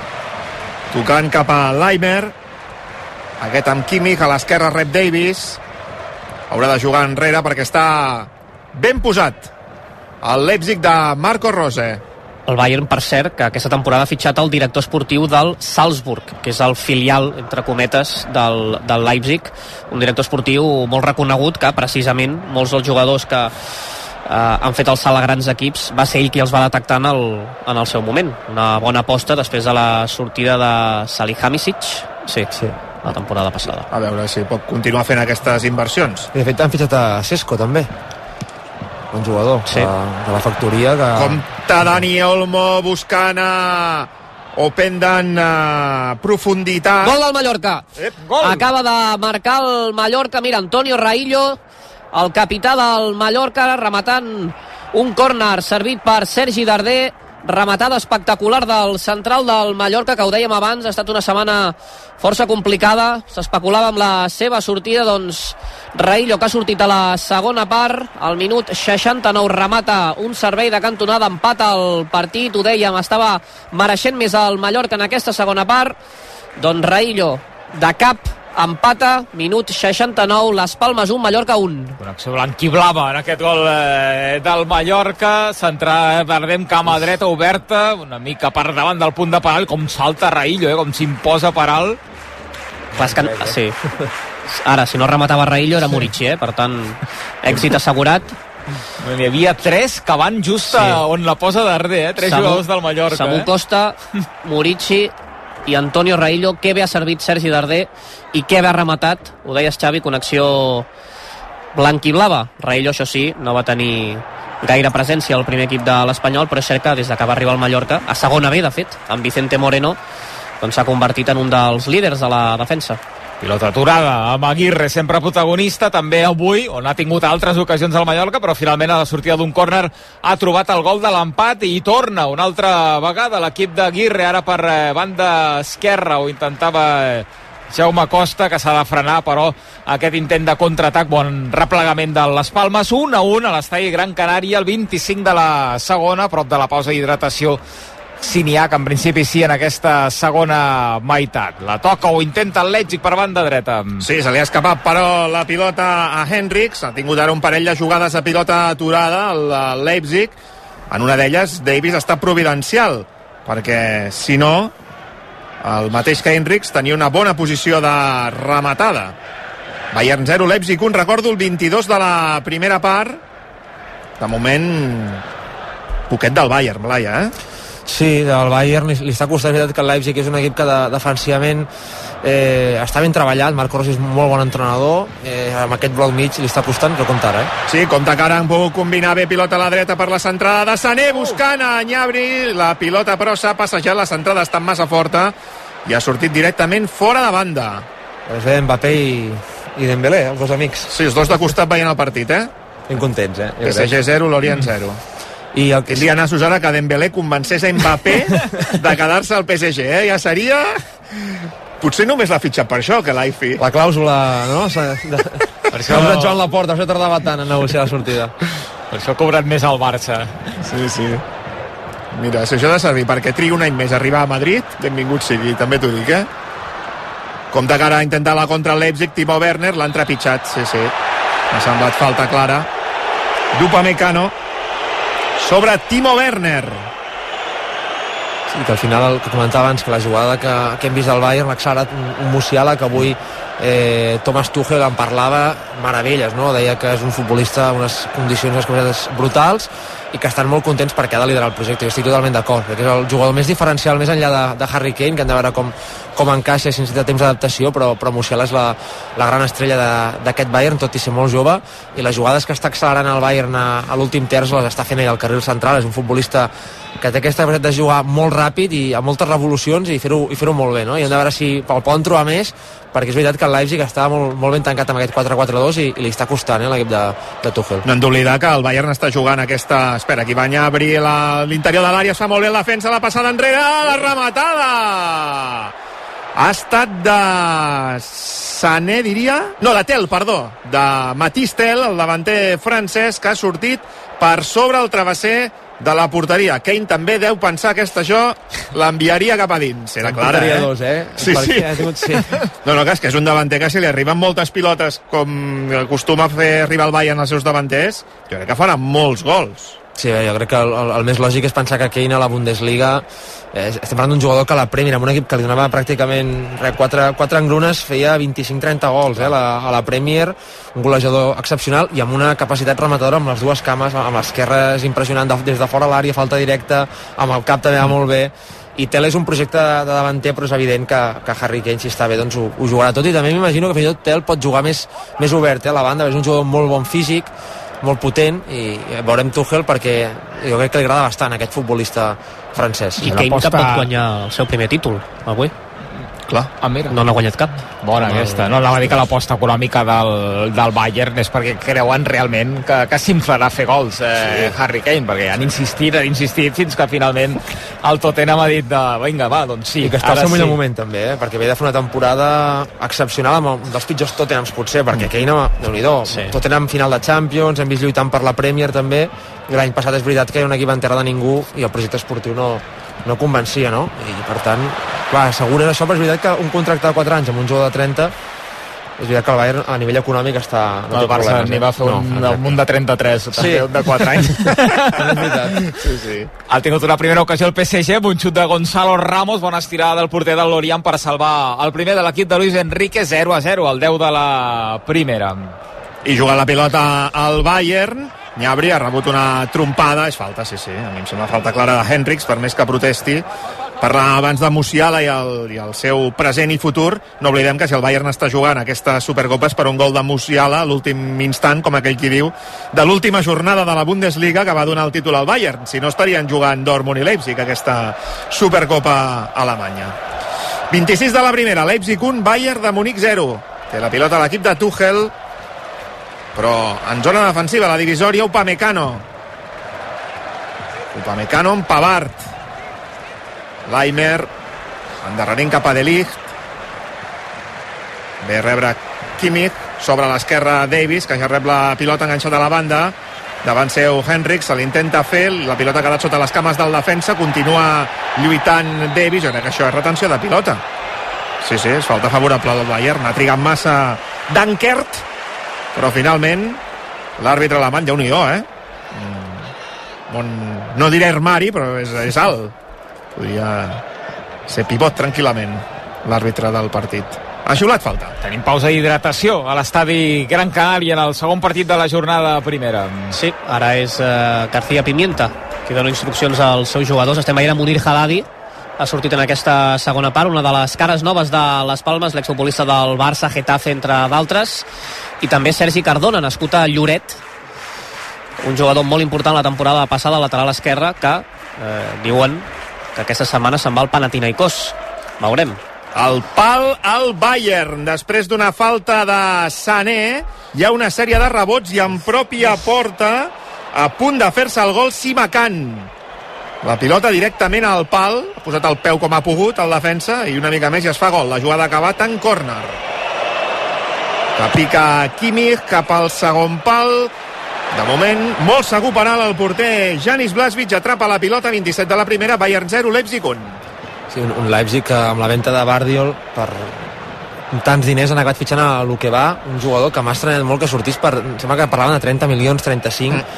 tocant cap a Leimer. Aquest amb Kimmich, a l'esquerra rep Davis. Haurà de jugar enrere perquè està ben posat el Leipzig de Marco Rose. El Bayern, per cert, que aquesta temporada ha fitxat el director esportiu del Salzburg, que és el filial, entre cometes, del, del Leipzig, un director esportiu molt reconegut, que precisament molts dels jugadors que eh, han fet el salt a grans equips, va ser ell qui els va detectar en el, en el seu moment. Una bona aposta després de la sortida de Salihamidzic, sí, sí, la temporada passada. A veure si pot continuar fent aquestes inversions. I de fet han fitxat a Sesco també, un jugador sí. de, de la factoria que... Compte Dani Olmo buscant a Openda en uh, profunditat. Gol del Mallorca. Ep, gol. Acaba de marcar el Mallorca, mira, Antonio Raillo, el capità del Mallorca, rematant un córner servit per Sergi Darder, rematada espectacular del central del Mallorca, que ho dèiem abans, ha estat una setmana força complicada, s'especulava amb la seva sortida, doncs Raillo, que ha sortit a la segona part, al minut seixanta-nou remata un servei de cantonada, empata el partit, ho dèiem, estava mereixent més el Mallorca en aquesta segona part, doncs Raillo de cap empata, minut seixanta-nou, les Palmes un, Mallorca un. Connexió blanquiblava en aquest gol eh, del Mallorca, centrar Bardem, cama dreta oberta, una mica per davant del punt de penal, com salta Raillo, eh, com s'imposa per alt. Clar, que, sí. Ara, si no rematava Raillo era Murici, eh? Per tant, èxit assegurat. N'hi havia tres que van just sí. on la posa Darder, eh? Tres Samu, jugadors del Mallorca. Samu eh? Costa, Murici i Antonio Raillo. Què bé ha servit Sergi Darder i què bé ha rematat, ho deies Xavi, connexió blanquiblava. Raillo, això sí, no va tenir gaire presència al primer equip de l'Espanyol, però és cert que des que va arribar al Mallorca, a segona B de fet, amb Vicente Moreno, doncs s'ha convertit en un dels líders de la defensa. Pilota aturada amb Aguirre, sempre protagonista, també avui, on ha tingut altres ocasions al Mallorca, però finalment a la sortida d'un córner ha trobat el gol de l'empat i torna una altra vegada l'equip d'Aguirre, ara per banda esquerra, ho intentava Jaume Costa, que s'ha de frenar, però aquest intent de contraatac, bon replegament de les Palmes, un a un a l'estadi Gran Canària, el vint-i-cinc de la segona, prop de la pausa d'hidratació si n'hi ha, que en principi sí en aquesta segona meitat. La toca o intenta el Leipzig per banda dreta. Sí, se li ha escapat però la pilota a Henriks, ha tingut ara un parell de jugades de pilota aturada el Leipzig, en una d'elles Davis està providencial, perquè si no el mateix que Henriks tenia una bona posició de rematada. Bayern zero, Leipzig un, recordo el vint-i-dos de la primera part, de moment poquet del Bayern, Blaya, eh? Sí, del Bayern li, li està costant, és veritat que el Leipzig és un equip que de, defensivament eh, està ben treballat, Marco Rossi és un molt bon entrenador, eh, amb aquest bloc mig li està costant, però compta ara, eh? Sí, compta que ara han pogut combinar bé pilota a la dreta per la centrada de Sané, buscant a Gnabry, la pilota però s'ha passejat, la centrada està massa forta i ha sortit directament fora de banda. Es ve Mbappé i, i Dembélé, els dos amics. Sí, els dos de costat veient el partit, eh? Ben contents, eh? P S G zero, Lorient zero. I el que tindria nassos ara que Dembélé convencés a Mbappé de quedar-se al P S G, eh? Ja seria... Potser només l'ha fitxat per això, que l'A I F I. La clàusula, no? De... Per això de Joan Laporta, això tardava tant en negociar la sortida. Per això ha cobrat més al Barça. Sí, sí. Mira, si això ha de servir perquè trigui un any més a arribar a Madrid, benvingut sigui, també t'ho dic, eh? Compte que ara ha intentat la contra el Leipzig, Timo Werner, l'han trepitjat, sí, sí. M'ha semblat falta clara. D'Upamecano sobre Timo Werner. Sí, que al final, el que comentava abans, que la jugada que, que hem vist al Bayern l'ha accelerat un, un Musiala, que avui eh, Thomas Tuchel en parlava meravelles, no? Deia que és un futbolista amb unes condicions unes coses brutals i que estan molt contents perquè ha de liderar el projecte. Jo estic totalment d'acord, perquè és el jugador més diferencial, més enllà de, de Harry Kane, que hem de veure com, com encaixa i si necessita temps d'adaptació, però, però Musiala és la, la gran estrella d'aquest Bayern, tot i ser molt jove, i les jugades que està accelerant el Bayern a, a l'últim terç les està fent ell al carril central. És un futbolista que té aquesta capacitat de jugar molt ràpid i amb moltes revolucions i fer-ho i fer-ho molt bé, no? I hem de veure si el poden trobar més, perquè és veritat que el Leipzig està molt, molt ben tancat amb aquest quatre quatre dos i, i li està costant, eh, l'equip de, de Tuchel. No hem d'oblidar que el Bayern està jugant aquesta... Espera, aquí Banya a obrir l'interior de l'àrea, es fa molt bé la defensa, la passada enrere, la rematada! Ha estat de Sané, diria? No, de Tel, perdó, de Matisse Tel, el davanter francès, que ha sortit per sobre el travesser de la porteria. Kane també deu pensar que aquesta, això l'enviaria cap a dins. Era clara, eh? Dos, eh? Sí, sí. sí. No, no, que és que és un davanter que si li arriben moltes pilotes com acostuma a fer arribar el Bayern als seus davanters, jo crec que farà molts gols. Sí, bé, jo crec que el, el, el més lògic és pensar que Kane a la Bundesliga eh, estem parlant d'un jugador que a la Premier, amb un equip que li donava pràcticament re, quatre, quatre engrunes, feia vint-i-cinc trenta gols eh, a, la, a la Premier, un golejador excepcional i amb una capacitat rematadora amb les dues cames, amb l'esquerra és impressionant, de, des de fora a l'àrea, falta directa, amb el cap també va molt bé, i Tel és un projecte de davanter, però és evident que, que Harry Kane, si està bé, doncs ho, ho jugarà tot, i també m'imagino que fins i tot Tel pot jugar més, més obert eh, a la banda, és un jugador molt bon físic, molt potent, i veurem Tuchel perquè jo crec que li agrada bastant aquest futbolista francès. I Kane que pot guanyar el seu primer títol avui. Clar. Ah, mira. No n'ha guanyat cap. Bona no, aquesta. No, anava a dir que l'aposta econòmica del, del Bayern és perquè creuen realment que, que s'inflarà a fer gols eh, sí. Harry Kane, perquè han insistit, han insistit fins que finalment el Tottenham ha dit de, vinga, va, doncs sí. I que està al seu millor sí. moment també, eh? Perquè ve de fer una temporada excepcional amb un dels pitjors Tottenhams potser, perquè mm. Kane, déu-n'hi-do, sí. Tottenham final de Champions, hem vist lluitant per la Premier també, l'any passat és veritat que hi ha un equip en terra de ningú i el projecte esportiu no, no convencia, no? I per tant, clar, asseguren això, però és veritat que un contracte de quatre anys amb un jugador de trenta, és veritat que el Bayern a nivell econòmic està... No, el Barça n'hi va fer un, no, un de trenta-tres, sí. També un de quatre anys. És veritat. Sí, sí. Ha tingut una primera ocasió el P S G, un xut de Gonzalo Ramos, bona estirada del porter del Lorient per salvar el primer de l'equip de Luis Enrique, zero a zero, al deu de la primera. I juga la pilota al Bayern. Gnabry ha rebut una trompada, és falta, sí, sí, a mi em sembla falta clara de Henriks, per més que protesti. Parlar abans de Musiala i el, i el seu present i futur. No oblidem que si el Bayern està jugant aquesta Supercopa és per un gol de Musiala a l'últim instant, com aquell qui diu, de l'última jornada de la Bundesliga que va donar el títol al Bayern. Si no estarien jugant Dortmund i Leipzig aquesta Supercopa alemanya. vint-i-sis de la primera, Leipzig un, Bayern de Múnich zero. Té la pilota l'equip de Tuchel, però en zona defensiva la divisòria Upamecano Upamecano amb Pavard, Laimer endarrerint cap a De Ligt, ve a rebre Kimmich, sobre l'esquerra Davis, que ja rep la pilota enganxada a la banda, davant seu Henrik, se l'intenta fer, la pilota ha quedat sota les cames del defensa, continua lluitant Davis, jo crec que això és retenció de pilota. Sí, sí, és falta favorable al Bayern, ha trigat massa Dankert, però finalment l'àrbitre alemany, Déu-n'hi-do, eh? Bon, no diré armari, però és, és alt. Podria ser pivot tranquil·lament l'àrbitre del partit. Ha xiulat falta. Tenim pausa d'hidratació a l'estadi Gran Canària en el segon partit de la jornada primera. Sí, ara és uh, García Pimienta qui dona instruccions als seus jugadors. Estem veient a Munir Haddadi, ha sortit en aquesta segona part, una de les cares noves de les Palmes, l'exfutbolista del Barça, Getafe, entre d'altres, i també Sergi Cardona, nascut a Lloret, un jugador molt important la temporada passada, lateral esquerre, que eh, diuen que aquesta setmana se'n va al Panathinaikos. Veurem. El pal al Bayern, després d'una falta de Sané, hi ha una sèrie de rebots i en pròpia porta, a punt de fer-se el gol Simakan. La pilota directament al pal, ha posat el peu com ha pogut el defensa i una mica més i es fa gol. La jugada ha acabat en córner. Que pica Kimmich cap al segon pal. De moment, molt segur penal el porter Janis Blaswich, atrapa la pilota, vint-i-set de la primera, Bayern zero, Leipzig un. Sí, un, un Leipzig que amb la venda de Bardiol per tants diners han acabat fitxant a lo que va, un jugador que m'ha estranyat molt que sortís per, em sembla que parlaven de trenta milions, trenta-cinc, mm.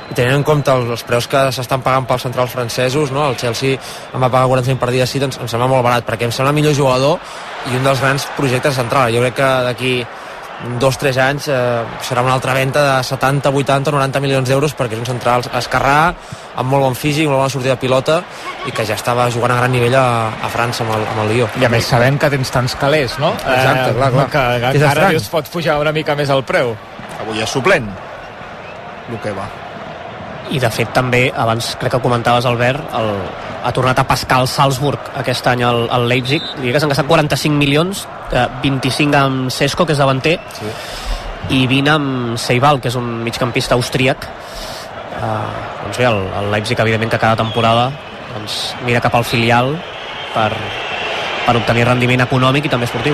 i tenint en compte els, els preus que s'estan pagant pels centrals francesos, no? El Chelsea em va pagar quaranta per dia, sí, doncs em sembla molt barat, perquè em sembla millor jugador i un dels grans projectes centrals. Jo crec que d'aquí dos o tres anys eh, serà una altra venda de setanta, vuitanta, noranta milions d'euros, perquè és un central esquerrà, amb molt bon físic, molt bona sortida de pilota, i que ja estava jugant a gran nivell a, a França amb el, amb el Lió. I a més sabem que tens tants calés, no? Exacte, eh, clar, clar. Que, que, que ara dius pot pujar una mica més el preu. Avui és suplent, Luqueba. I de fet també, abans crec que comentaves, Albert, el, ha tornat a pescar el Salzburg aquest any al, al Leipzig, diria que s'han gastat quaranta-cinc milions, eh, vint-i-cinc amb Sesko, que és davanter, sí. I vint amb Seibal, que és un migcampista austríac. eh, doncs bé, el, el Leipzig evidentment que cada temporada doncs, mira cap al filial per, per obtenir rendiment econòmic i també esportiu.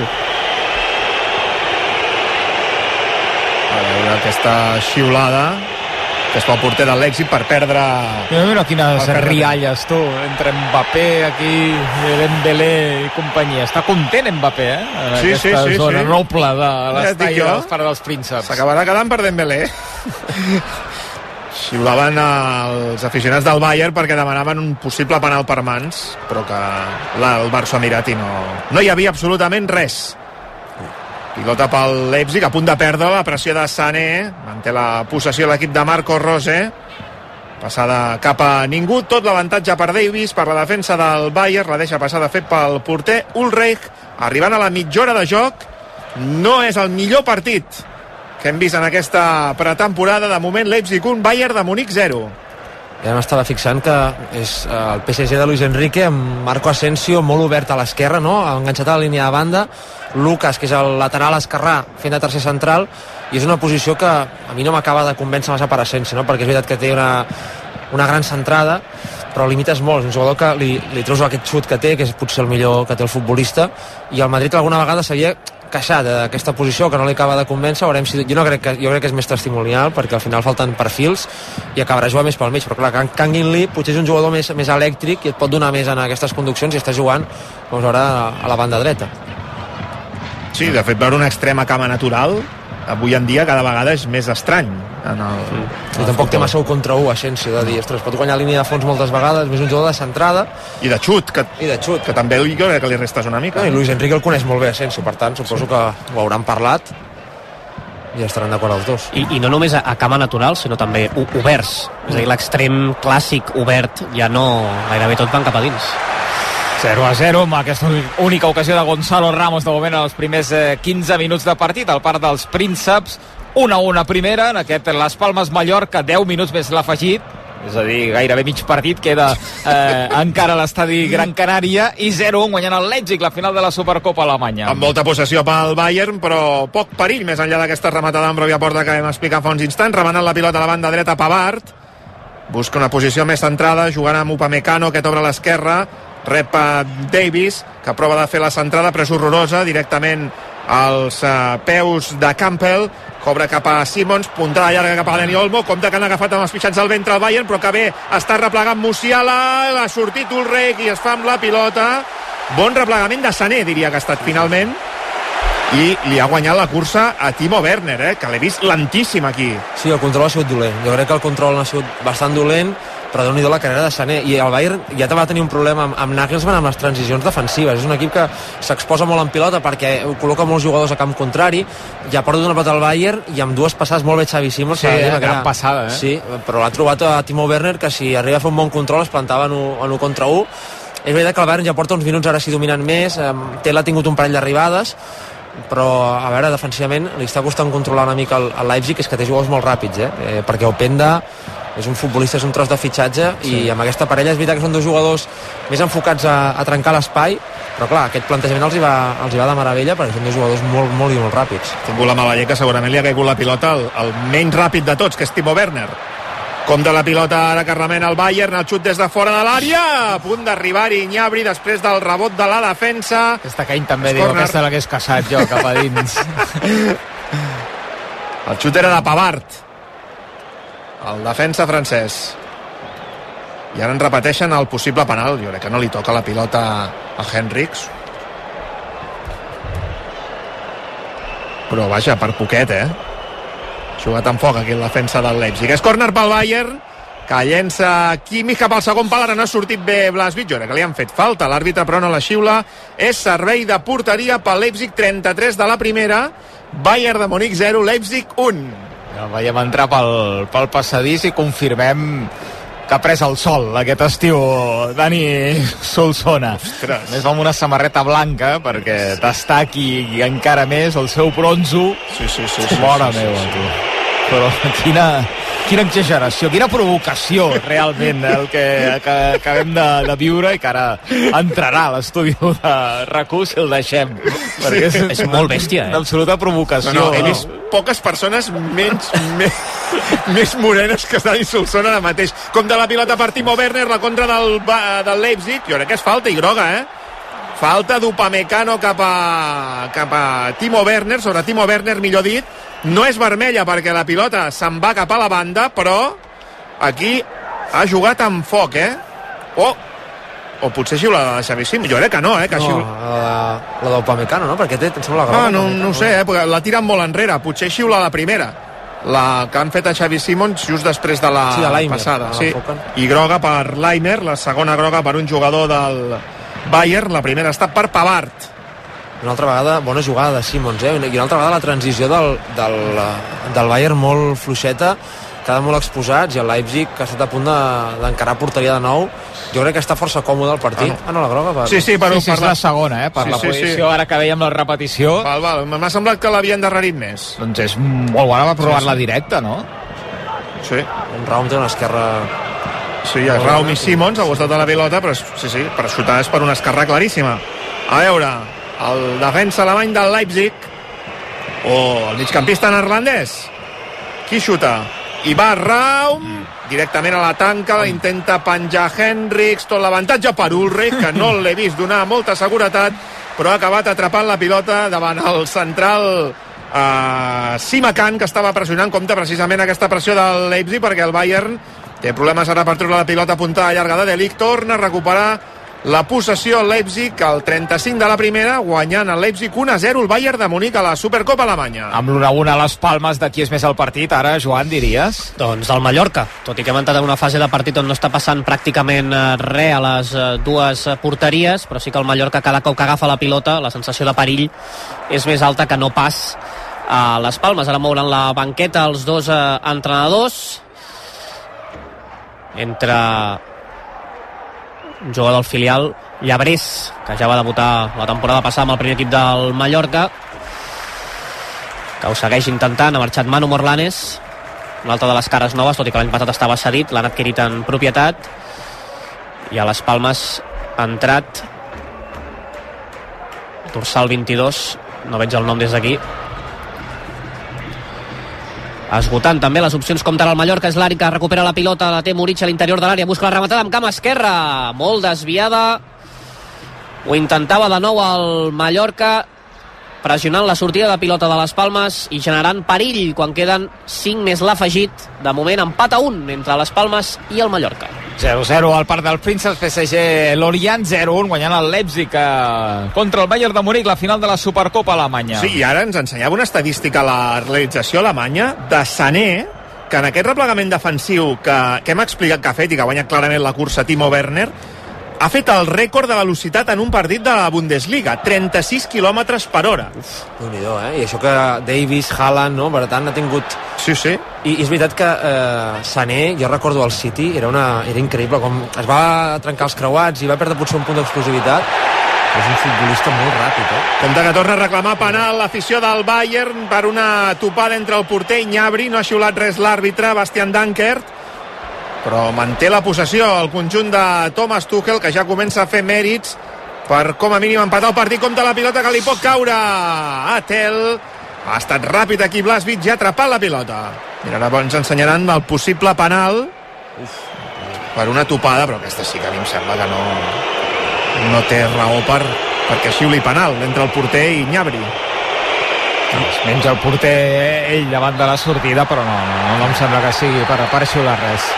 A veure aquesta xiulada que es fa el porter del Leipzig per perdre... Mira, mira quines rialles, tu, entre Mbappé aquí, Dembélé i companyia. Està content Mbappé, eh? En sí, aquesta sí, sí, zona sí. noble de l'estall ja dels pares dels prínceps. S'acabarà quedant per Dembélé. Xiulaven els aficionats del Bayern perquè demanaven un possible penal per mans, però que la, el Barça ha mirat i no, no hi havia absolutament res. Pilota pel Leipzig, a punt de perdre la pressió de Sané, manté la possessió l'equip de Marco Rose, passada cap a ningú, tot l'avantatge per Davis, per la defensa del Bayern, la deixa passar de fet pel porter Ulreich, arribant a la mitja hora de joc. No és el millor partit que hem vist en aquesta pretemporada. De moment Leipzig un, Bayern de Munic zero. Ja m'estava fixant que és el P S G de Luis Enrique amb Marco Asensio molt obert a l'esquerra, no? Enganxat a la línia de banda, Lucas, que és el lateral esquerrà fent de tercer central, i és una posició que a mi no m'acaba de convèncer massa per Asensio, no? Perquè és veritat que té una, una gran centrada, però limites molt, és un jugador que li, li treus aquest xut que té, que és potser el millor que té el futbolista, i el Madrid alguna vegada s'havia queixat d'aquesta posició que no li acaba de convèncer. Veurem si, jo, no crec que, jo crec que és més testimonial, perquè al final falten perfils i acabarà jugant més pel mig, però clar, Kangin Lee potser és un jugador més, més elèctric i et pot donar més en aquestes conduccions i està jugant, com es veurà, a la banda dreta. Sí, de fet, veure un extrem a cama natural avui en dia cada vegada és més estrany en el, sí. En I tampoc té massa un contra un Asensio de dir, ostres, pot guanyar línia de fons moltes vegades, més un jugador de centrada i de xut, que, I de xut. que també jo crec que li restes una mica. No, i Luis Enrique el coneix molt bé Asensio, per tant suposo sí. que ho hauran parlat i estaran d'acord els dos. I, i no només a, a cama natural, sinó també oberts, és a dir, l'extrem clàssic obert ja no, gairebé tot van cap a dins. zero a zero amb aquesta única ocasió de Gonzalo Ramos de moment en els primers eh, quinze minuts de partit al parc dels Prínceps. un a un a primera en aquest Las Palmes Mallorca, deu minuts més l'ha afegit, és a dir, gairebé mig partit queda eh, encara a l'estadi Gran Canària, i zero a un guanyant el Leipzig la final de la Supercopa Alemanya. Amb molta possessió pel Bayern, però poc perill més enllà d'aquesta rematada amb pròpia porta que vam explicar fa uns instants. Remenant la pilota a la banda dreta Pavard, busca una posició més centrada, jugant amb Upamecano, que t'obre a l'esquerra, rep a Davis, que prova de fer la centrada, però és horrorosa, directament als uh, peus de Campbell, cobra cap a Simons, puntada llarga cap a Dani Olmo, compte que han agafat amb els pixats al ventre el Bayern, però que bé està replegant Musiala, ha sortit Ulreich i es fa amb la pilota. Bon replegament de Sané, diria que ha estat finalment, i li ha guanyat la cursa a Timo Werner, eh, que l'he vist lentíssim aquí. Sí, el control ha sigut dolent, jo crec que el control ha sigut bastant dolent, però déu-n'hi-do la carrera de Sané, i el Bayern ja va tenir un problema amb, amb Nagelsmann amb les transicions defensives. És un equip que s'exposa molt en pilota perquè col·loca molts jugadors a camp contrari, ja ha perdut una pilota al Bayern i amb dues passades molt bé Xavi Simons. Sí, eh, gran passada, eh? Sí, però l'ha trobat a Timo Werner, que si arriba a fer un bon control es plantava en un, en un contra un. És veritat que el Bayern ja porta uns minuts ara sí dominant més, eh, té l'ha tingut un parell d'arribades, però a veure, defensivament li està costant controlar una mica el, el Leipzig, és que té jugadors molt ràpids, eh? eh perquè Openda és un futbolista, és un tros de fitxatge, sí. I amb aquesta parella és veritat que són dos jugadors més enfocats a, a trencar l'espai, però clar, aquest plantejament els hi va, els hi va de meravella perquè són dos jugadors molt, molt i molt ràpids. Tingut la mala llet que segurament li ha caigut la pilota el, el menys ràpid de tots, que és Timo Werner. Com de la pilota ara que remena el Bayern, el xut des de fora de l'àrea, a punt d'arribar-hi Gnabry després del rebot de la defensa. Aquesta Cain també diu, aquesta l'hagués caçat jo cap a dins. El xut era de Pavard, el defensa francès. I ara en repeteixen el possible penal. Jo crec que no li toca la pilota a Henrichs, però vaja, per poquet, eh? jugat amb foc aquí en la defensa del Leipzig. És córner pel Bayern, que llença Kimmich cap al segon pal. Ara no ha sortit bé Blaswich, jo crec que li han fet falta, l'àrbitre però no la xiula. És servei de porteria pel Leipzig, trenta-tres de la primera, Bayern de Munic zero, Leipzig un. Ja veiem entrar pel, pel passadís i confirmem que ha pres el sol aquest estiu Dani Solsona. Ostres. Més amb una samarreta blanca perquè destaqui encara més el seu bronzo. Sí, sí, sí. sí Mora sí, meva, sí, sí. tu. Però quina, quina exageració, quina provocació realment el que, que acabem de, de viure i que ara entrarà a l'estudi de R A C U si el deixem, perquè és, és molt bèstia, eh? Una absoluta provocació. No, no, he vist poques persones menys, més, més morenes que Dani Solsona ara mateix. Com de la pilota per Timo Werner, la contra del, del Leipzig, jo crec que és falta i groga, eh? Falta d'Upamecano cap a, cap a Timo Werner, sobre Timo Werner, millor dit. No és vermella perquè la pilota se'n va cap a la banda, però aquí ha jugat amb foc, eh? O, o potser xiula la de Xavi Simons. Jo crec que no, eh? Que no, xiula... la, la d'Upamecano, no? Perquè té, em sembla la groga. Ah, no, no ho sé, eh? Perquè la tiren molt enrere. Potser xiula la primera. La que han fet a Xavi Simons just després de la sí, de Laimer, passada. Sí. I groga per Laimer, la segona groga per un jugador del Bayern. La primera ha estat per Pavard. Una altra vegada, bona jugada de Simons, eh? I una altra vegada la transició del, del, del Bayern molt fluixeta, queda molt exposats, i el Leipzig, que ha estat a punt d'encarar de, porteria de nou, jo crec que està força còmode el partit. Ah, no, ah, no la groga? Per... Sí, sí, per, sí, sí, per la... la segona, eh? Per sí, la sí, posició, sí. Ara que veiem la repetició... Val, val, m'ha semblat que l'havia endarrerit més. Doncs és molt bona per provar-la sí, sí. directa, no? Sí. Un Raum té una esquerra... Sí, hi ha Raum i Simons al costat de la pilota, però sí, sí, per xutar és per una esquerra claríssima. A veure... el defensa alemany del Leipzig o oh, el migcampista neerlandès, qui xuta? I va Raum directament a la tanca, la intenta penjar Henrichs, tot l'avantatge per Ulrich, que no l'he vist donar molta seguretat, però ha acabat atrapant la pilota davant el central eh, Simakan, que estava pressionant. Compte precisament aquesta pressió del Leipzig perquè el Bayern té problemes ara per treure la pilota puntada llarga de De Ligt. Torna a recuperar la possessió al Leipzig, al trenta-cinc de la primera, guanyant el Leipzig un a zero el Bayern de Munic a la Supercopa Alemanya. Amb l'u a un a les Palmes, de qui és més el partit ara, Joan, diries? Doncs del Mallorca, tot i que hem entrat en una fase de partit on no està passant pràcticament res a les dues porteries, però sí que el Mallorca cada cop que agafa la pilota, la sensació de perill és més alta que no pas a les Palmes. Ara mouran la banqueta els dos eh, entrenadors, entre un jugador del filial, Llabrés, que ja va debutar la temporada passada amb el primer equip del Mallorca, que ho segueix intentant. Ha marxat Manu Morlanes, una altra de les cares noves, tot i que l'any passat estava cedit, l'han adquirit en propietat, i a les Palmes ha entrat dorsal vint-i-dos, no veig el nom des d'aquí, esgotant també les opcions. Compte al Mallorca, és l'Ari que recupera la pilota, la té Muric a l'interior de l'àrea, busca la rematada amb cama esquerra, molt desviada, ho intentava de nou el Mallorca, pressionant la sortida de pilota de les Palmes i generant perill quan queden cinc més l'afegit. De moment empat a un entre les Palmes i el Mallorca. zero a zero al Parc del Príncep, P S G Lorient, zero a un guanyant el Leipzig eh, contra el Bayern de Munic, la final de la Supercopa Alemanya. Sí, i ara ens ensenyava una estadística a la realització alemanya de Sané, que en aquest replegament defensiu que, que hem explicat que ha fet i que ha guanyat clarament la cursa Timo Werner, ha fet el rècord de velocitat en un partit de la Bundesliga, trenta-sis quilòmetres per hora. Uf, Déu-n'hi-do, eh? I això que Davis, Haaland, no? Per tant, ha tingut... Sí, sí. I, i és veritat que eh, Sané, jo recordo al City, era, una, era increïble, com es va trencar els creuats i va perdre potser un punt d'explosivitat. És un futbolista molt ràpid, eh? Compte que torna a reclamar penal l'afició del Bayern per una topada entre el porter i Gnabry. No ha xiulat res l'àrbitre, Bastian Dankert, però manté la possessió el conjunt de Thomas Tuchel, que ja comença a fer mèrits per com a mínim empatar el partit. Compte la pilota que li pot caure a Tel. Ha estat ràpid aquí Blaswich i ha atrapat la pilota. Mira, ara ens ensenyaran el possible penal. Uf, per una topada, però aquesta sí que a mi em sembla que no, no té raó per, perquè xiuli penal entre el porter i Gnabry. Es menja el porter ell davant de la sortida, però no, no, no em sembla que sigui per, per xiular res.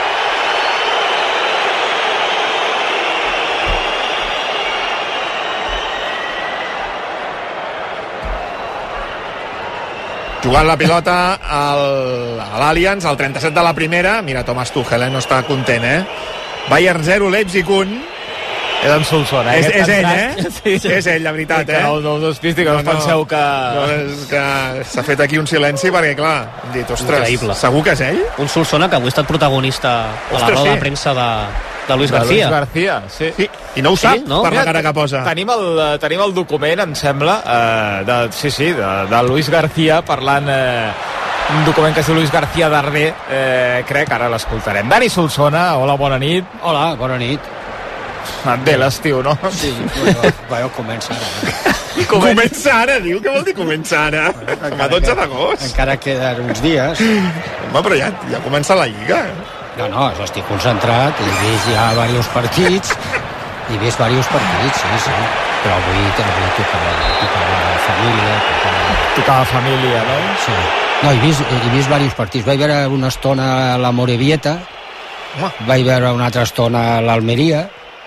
jugant la pilota al, a l'Allianz, al trenta-set de la primera. Mira, Thomas Tuchel, eh? No està content, eh? Bayern zero, Leipzig un. És en Solsona, eh? És, és ell, eh? Sí, sí. És ell, la veritat, que eh? No, no, no us pisti, que no, no us penseu que... No, és que s'ha fet aquí un silenci perquè, clar, hem dit, ostres, Increïble. segur que és ell? Un Solsona que avui ha estat protagonista a la Ostres, roda sí. de premsa de, de Luis de García. Luis García, sí. Sí, i no ho sap, no? per la cara que posa. Tenim el, tenim el document, em sembla, eh, de, sí, sí, de, de Luis García parlant... Eh, un document que es diu Luis García Darder, eh, crec, ara l'escoltarem. Dani Solsona, hola, bona nit. Hola, bona nit. Et ve l'estiu, no? Sí, bueno, bueno, comença ara. Comença ara, diu? Què vol dir comença ara? A dotze d'agost? Encara queden uns dies. Home, però ja, ja comença la Lliga. No, no, jo estic concentrat, he vist ja diversos partits, he vist diversos partits, sí, sí. Però avui també tocava, tocava la família. Tocava... tocava família, no? Sí. No, he vist, he vist diversos partits. Vaig veure una estona la Morevieta, vaig veure una altra estona l'Almeria,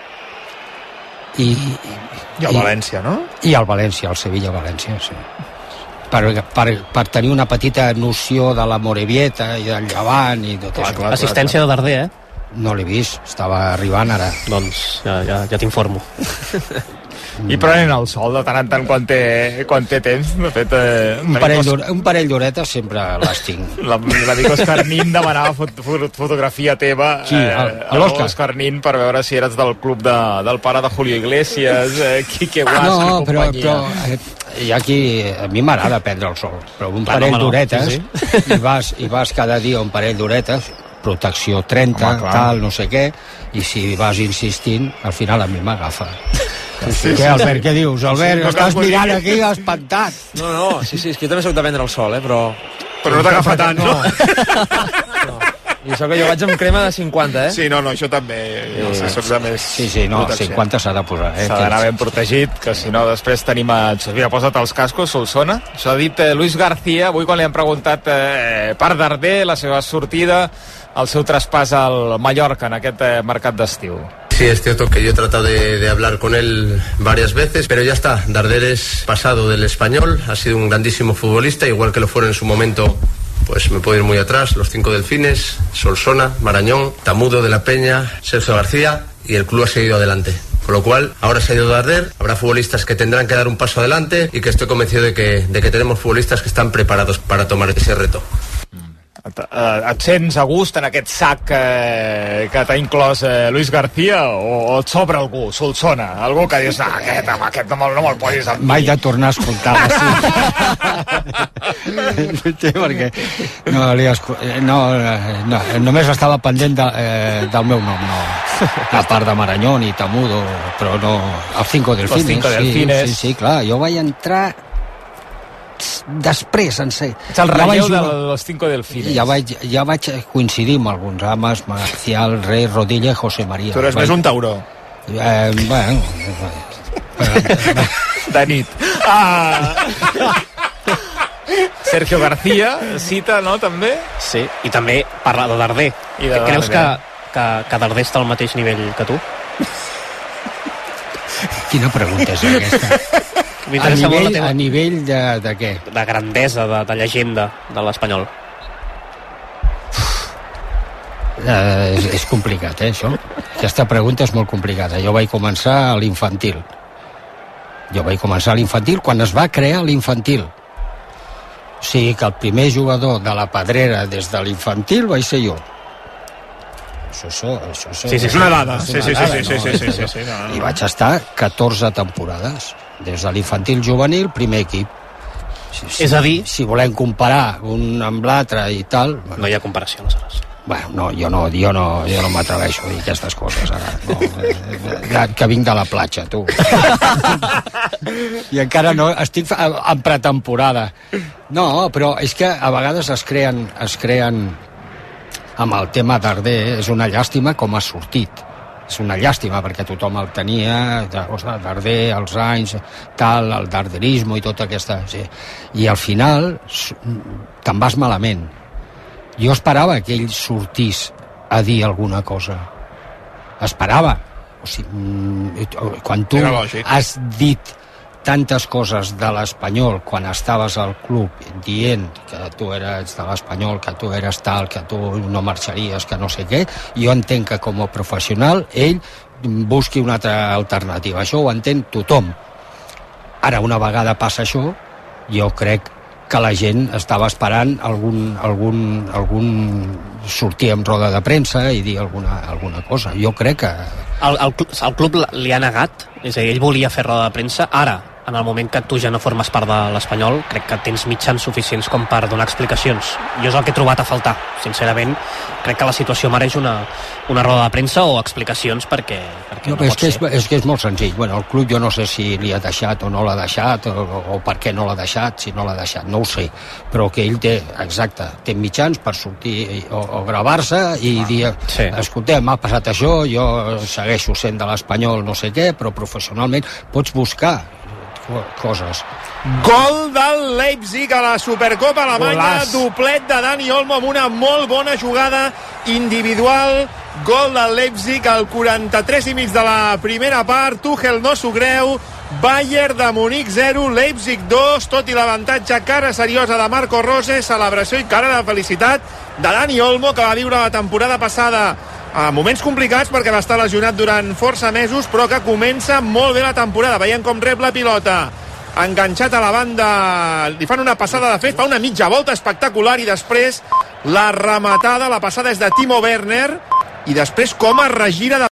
i, I el València, no? I el València, el Sevilla-València, sí. Per, per, per tenir una petita noció de la Morevieta i del Llevant i tot això. Assistència de Darder, eh? No l'he vist, estava arribant ara. Doncs ja, ja, ja t'informo. I prenent el sol de tant en tant quan té, quan té temps. De fet, eh, un, parell d'hore, un parell d'horetes sempre les tinc. L'amic Òscar Nin demanava fot, fot, fotografia teva sí, eh, a l'Òscar Nin per veure si eres del club de, del pare de Julio Iglesias, eh, Quique Guas no, i però, companyia. però eh, hi ha qui, a mi m'agrada prendre el sol, però un parell no, d'horetes sí, sí. i, vas, i vas cada dia un parell d'horetes, protecció trenta, home, tal, no sé què, i si vas insistint, al final a mi m'agafa. Sí, què, Albert, què dius? Albert, sí, no estàs mirant dir... aquí espantat. No, no, sí, sí, és que jo també soc de prendre el sol, eh, però... Però no t'agafa tant, no? no. I això que jo vaig amb crema de cinquanta, eh? Sí, no, no, això també. No sé, soc de més... Sí, sí, no, cinquanta s'ha de posar, eh? S'ha d'anar ben protegit, que si no després tenim a... Xavier, posa't els cascos, Solsona. Això ha dit eh, Luis García, avui quan li han preguntat eh, per Darder, la seva sortida, el seu traspàs al Mallorca en aquest eh, mercat d'estiu. Sí, es cierto que yo he tratado de, de hablar con él varias veces, pero ya está, Darder es pasado del Español, ha sido un grandísimo futbolista, igual que lo fueron en su momento, pues me puedo ir muy atrás, los cinco Delfines, Solsona, Marañón, Tamudo de la Peña, Sergio García, y el club ha seguido adelante. Con lo cual, ahora se ha ido Darder, habrá futbolistas que tendrán que dar un paso adelante y que estoy convencido de que, de que tenemos futbolistas que están preparados para tomar ese reto. Et, et sents a gust en aquest sac eh, que t'ha inclòs eh, Luis García o, o et sobra algú, Solsona, algú que dius, ah, aquest, aquest no me'l, no me'l posis amb mi. M'haig de tornar a escoltar sí. sí, perquè no, li escu... no, no, només estava pendent de, eh, del meu nom, no. A part de Marañón i Tamudo, però no, els Cinco Delfines. Los Cinco Delfines. Sí, sí, sí, clar, jo vaig entrar després en ser. Ets el relleu ja de los Cinco Delfines. Ja vaig, ja vaig coincidir amb alguns Amas, Marcial, Rey, Rodilla i José María. Tu eres vaig... més un tauró. Eh, bueno... de nit. Ah. Sergio García, cita, no, també? Sí, i també parla de Darder. I de Creus Darder. Que, que, que Darder està al mateix nivell que tu? Quina pregunta és aquesta? A nivell, teva... a nivell de, de què? De grandesa, de, de llegenda de l'Espanyol. Eh, és, és complicat, eh, això. Aquesta pregunta és molt complicada. Jo vaig començar a l'infantil. Jo vaig començar a l'infantil quan es va crear l'infantil. O sigui que el primer jugador de la Pedrera des de l'infantil vaig ser jo. Això, això, això, això sí, sí, és una dada. Sí, sí, sí, sí, sí, sí, sí, sí, sí, no, no. I vaig estar catorze temporades, des de l'infantil juvenil, primer equip. Si, si, és a dir... Si volem comparar un amb l'altre i tal... No hi ha comparació, aleshores. Bueno, no, jo no, jo no, jo no m'atreveixo a dir aquestes coses ara. No, eh, que vinc de la platja, tu. I encara no, estic en pretemporada. No, però és que a vegades es creen, es creen amb el tema Darder, és una llàstima com ha sortit. És una llàstima perquè tothom el tenia, Darder, els anys, tal, el darderisme i tota aquesta... Sí. I al final te'n vas malament. Jo esperava que ell sortís a dir alguna cosa. Esperava. O sigui, quan tu has dit tantes coses de l'Espanyol quan estaves al club dient que tu eres de l'Espanyol, que tu eres tal, que tu no marxaries, que no sé què, jo entenc que com a professional ell busqui una altra alternativa. Això ho entén tothom. Ara, una vegada passa això, jo crec que la gent estava esperant algun, algun, algun sortir amb roda de premsa i dir alguna, alguna cosa. Jo crec que... El, el, el club li ha negat, és a dir, ell volia fer roda de premsa. Ara, en el moment que tu ja no formes part de l'Espanyol, crec que tens mitjans suficients com per donar explicacions. Jo és el que he trobat a faltar, sincerament. Crec que la situació mereix una, una roda de premsa o explicacions perquè, perquè no, no és pot que ser. És, és que és molt senzill. Bueno, el club jo no sé si li ha deixat o no l'ha deixat, o, o per què no l'ha deixat, si no l'ha deixat, no ho sé. Però que ell té, exacte, té mitjans per sortir o, o gravar-se i ah, dir, sí. escolteu, m'ha passat això, jo segueixo sent de l'Espanyol no sé què, però professionalment pots buscar coses. Gol del Leipzig a la Supercopa Alemanya, Golàs. Doblet de Dani Olmo amb una molt bona jugada individual. Gol del Leipzig al quaranta-tres i mig de la primera part. Tuchel no s'ho creu. Bayern de Munic zero, Leipzig dos, tot i l'avantatge, cara seriosa de Marco Rose, celebració i cara de felicitat de Dani Olmo, que va viure la temporada passada a moments complicats perquè va estar lesionat durant força mesos, però que comença molt bé la temporada. Veiem com rep la pilota, enganxat a la banda, li fan una passada de fet, fa una mitja volta espectacular i després la rematada, la passada és de Timo Werner i després com es regira de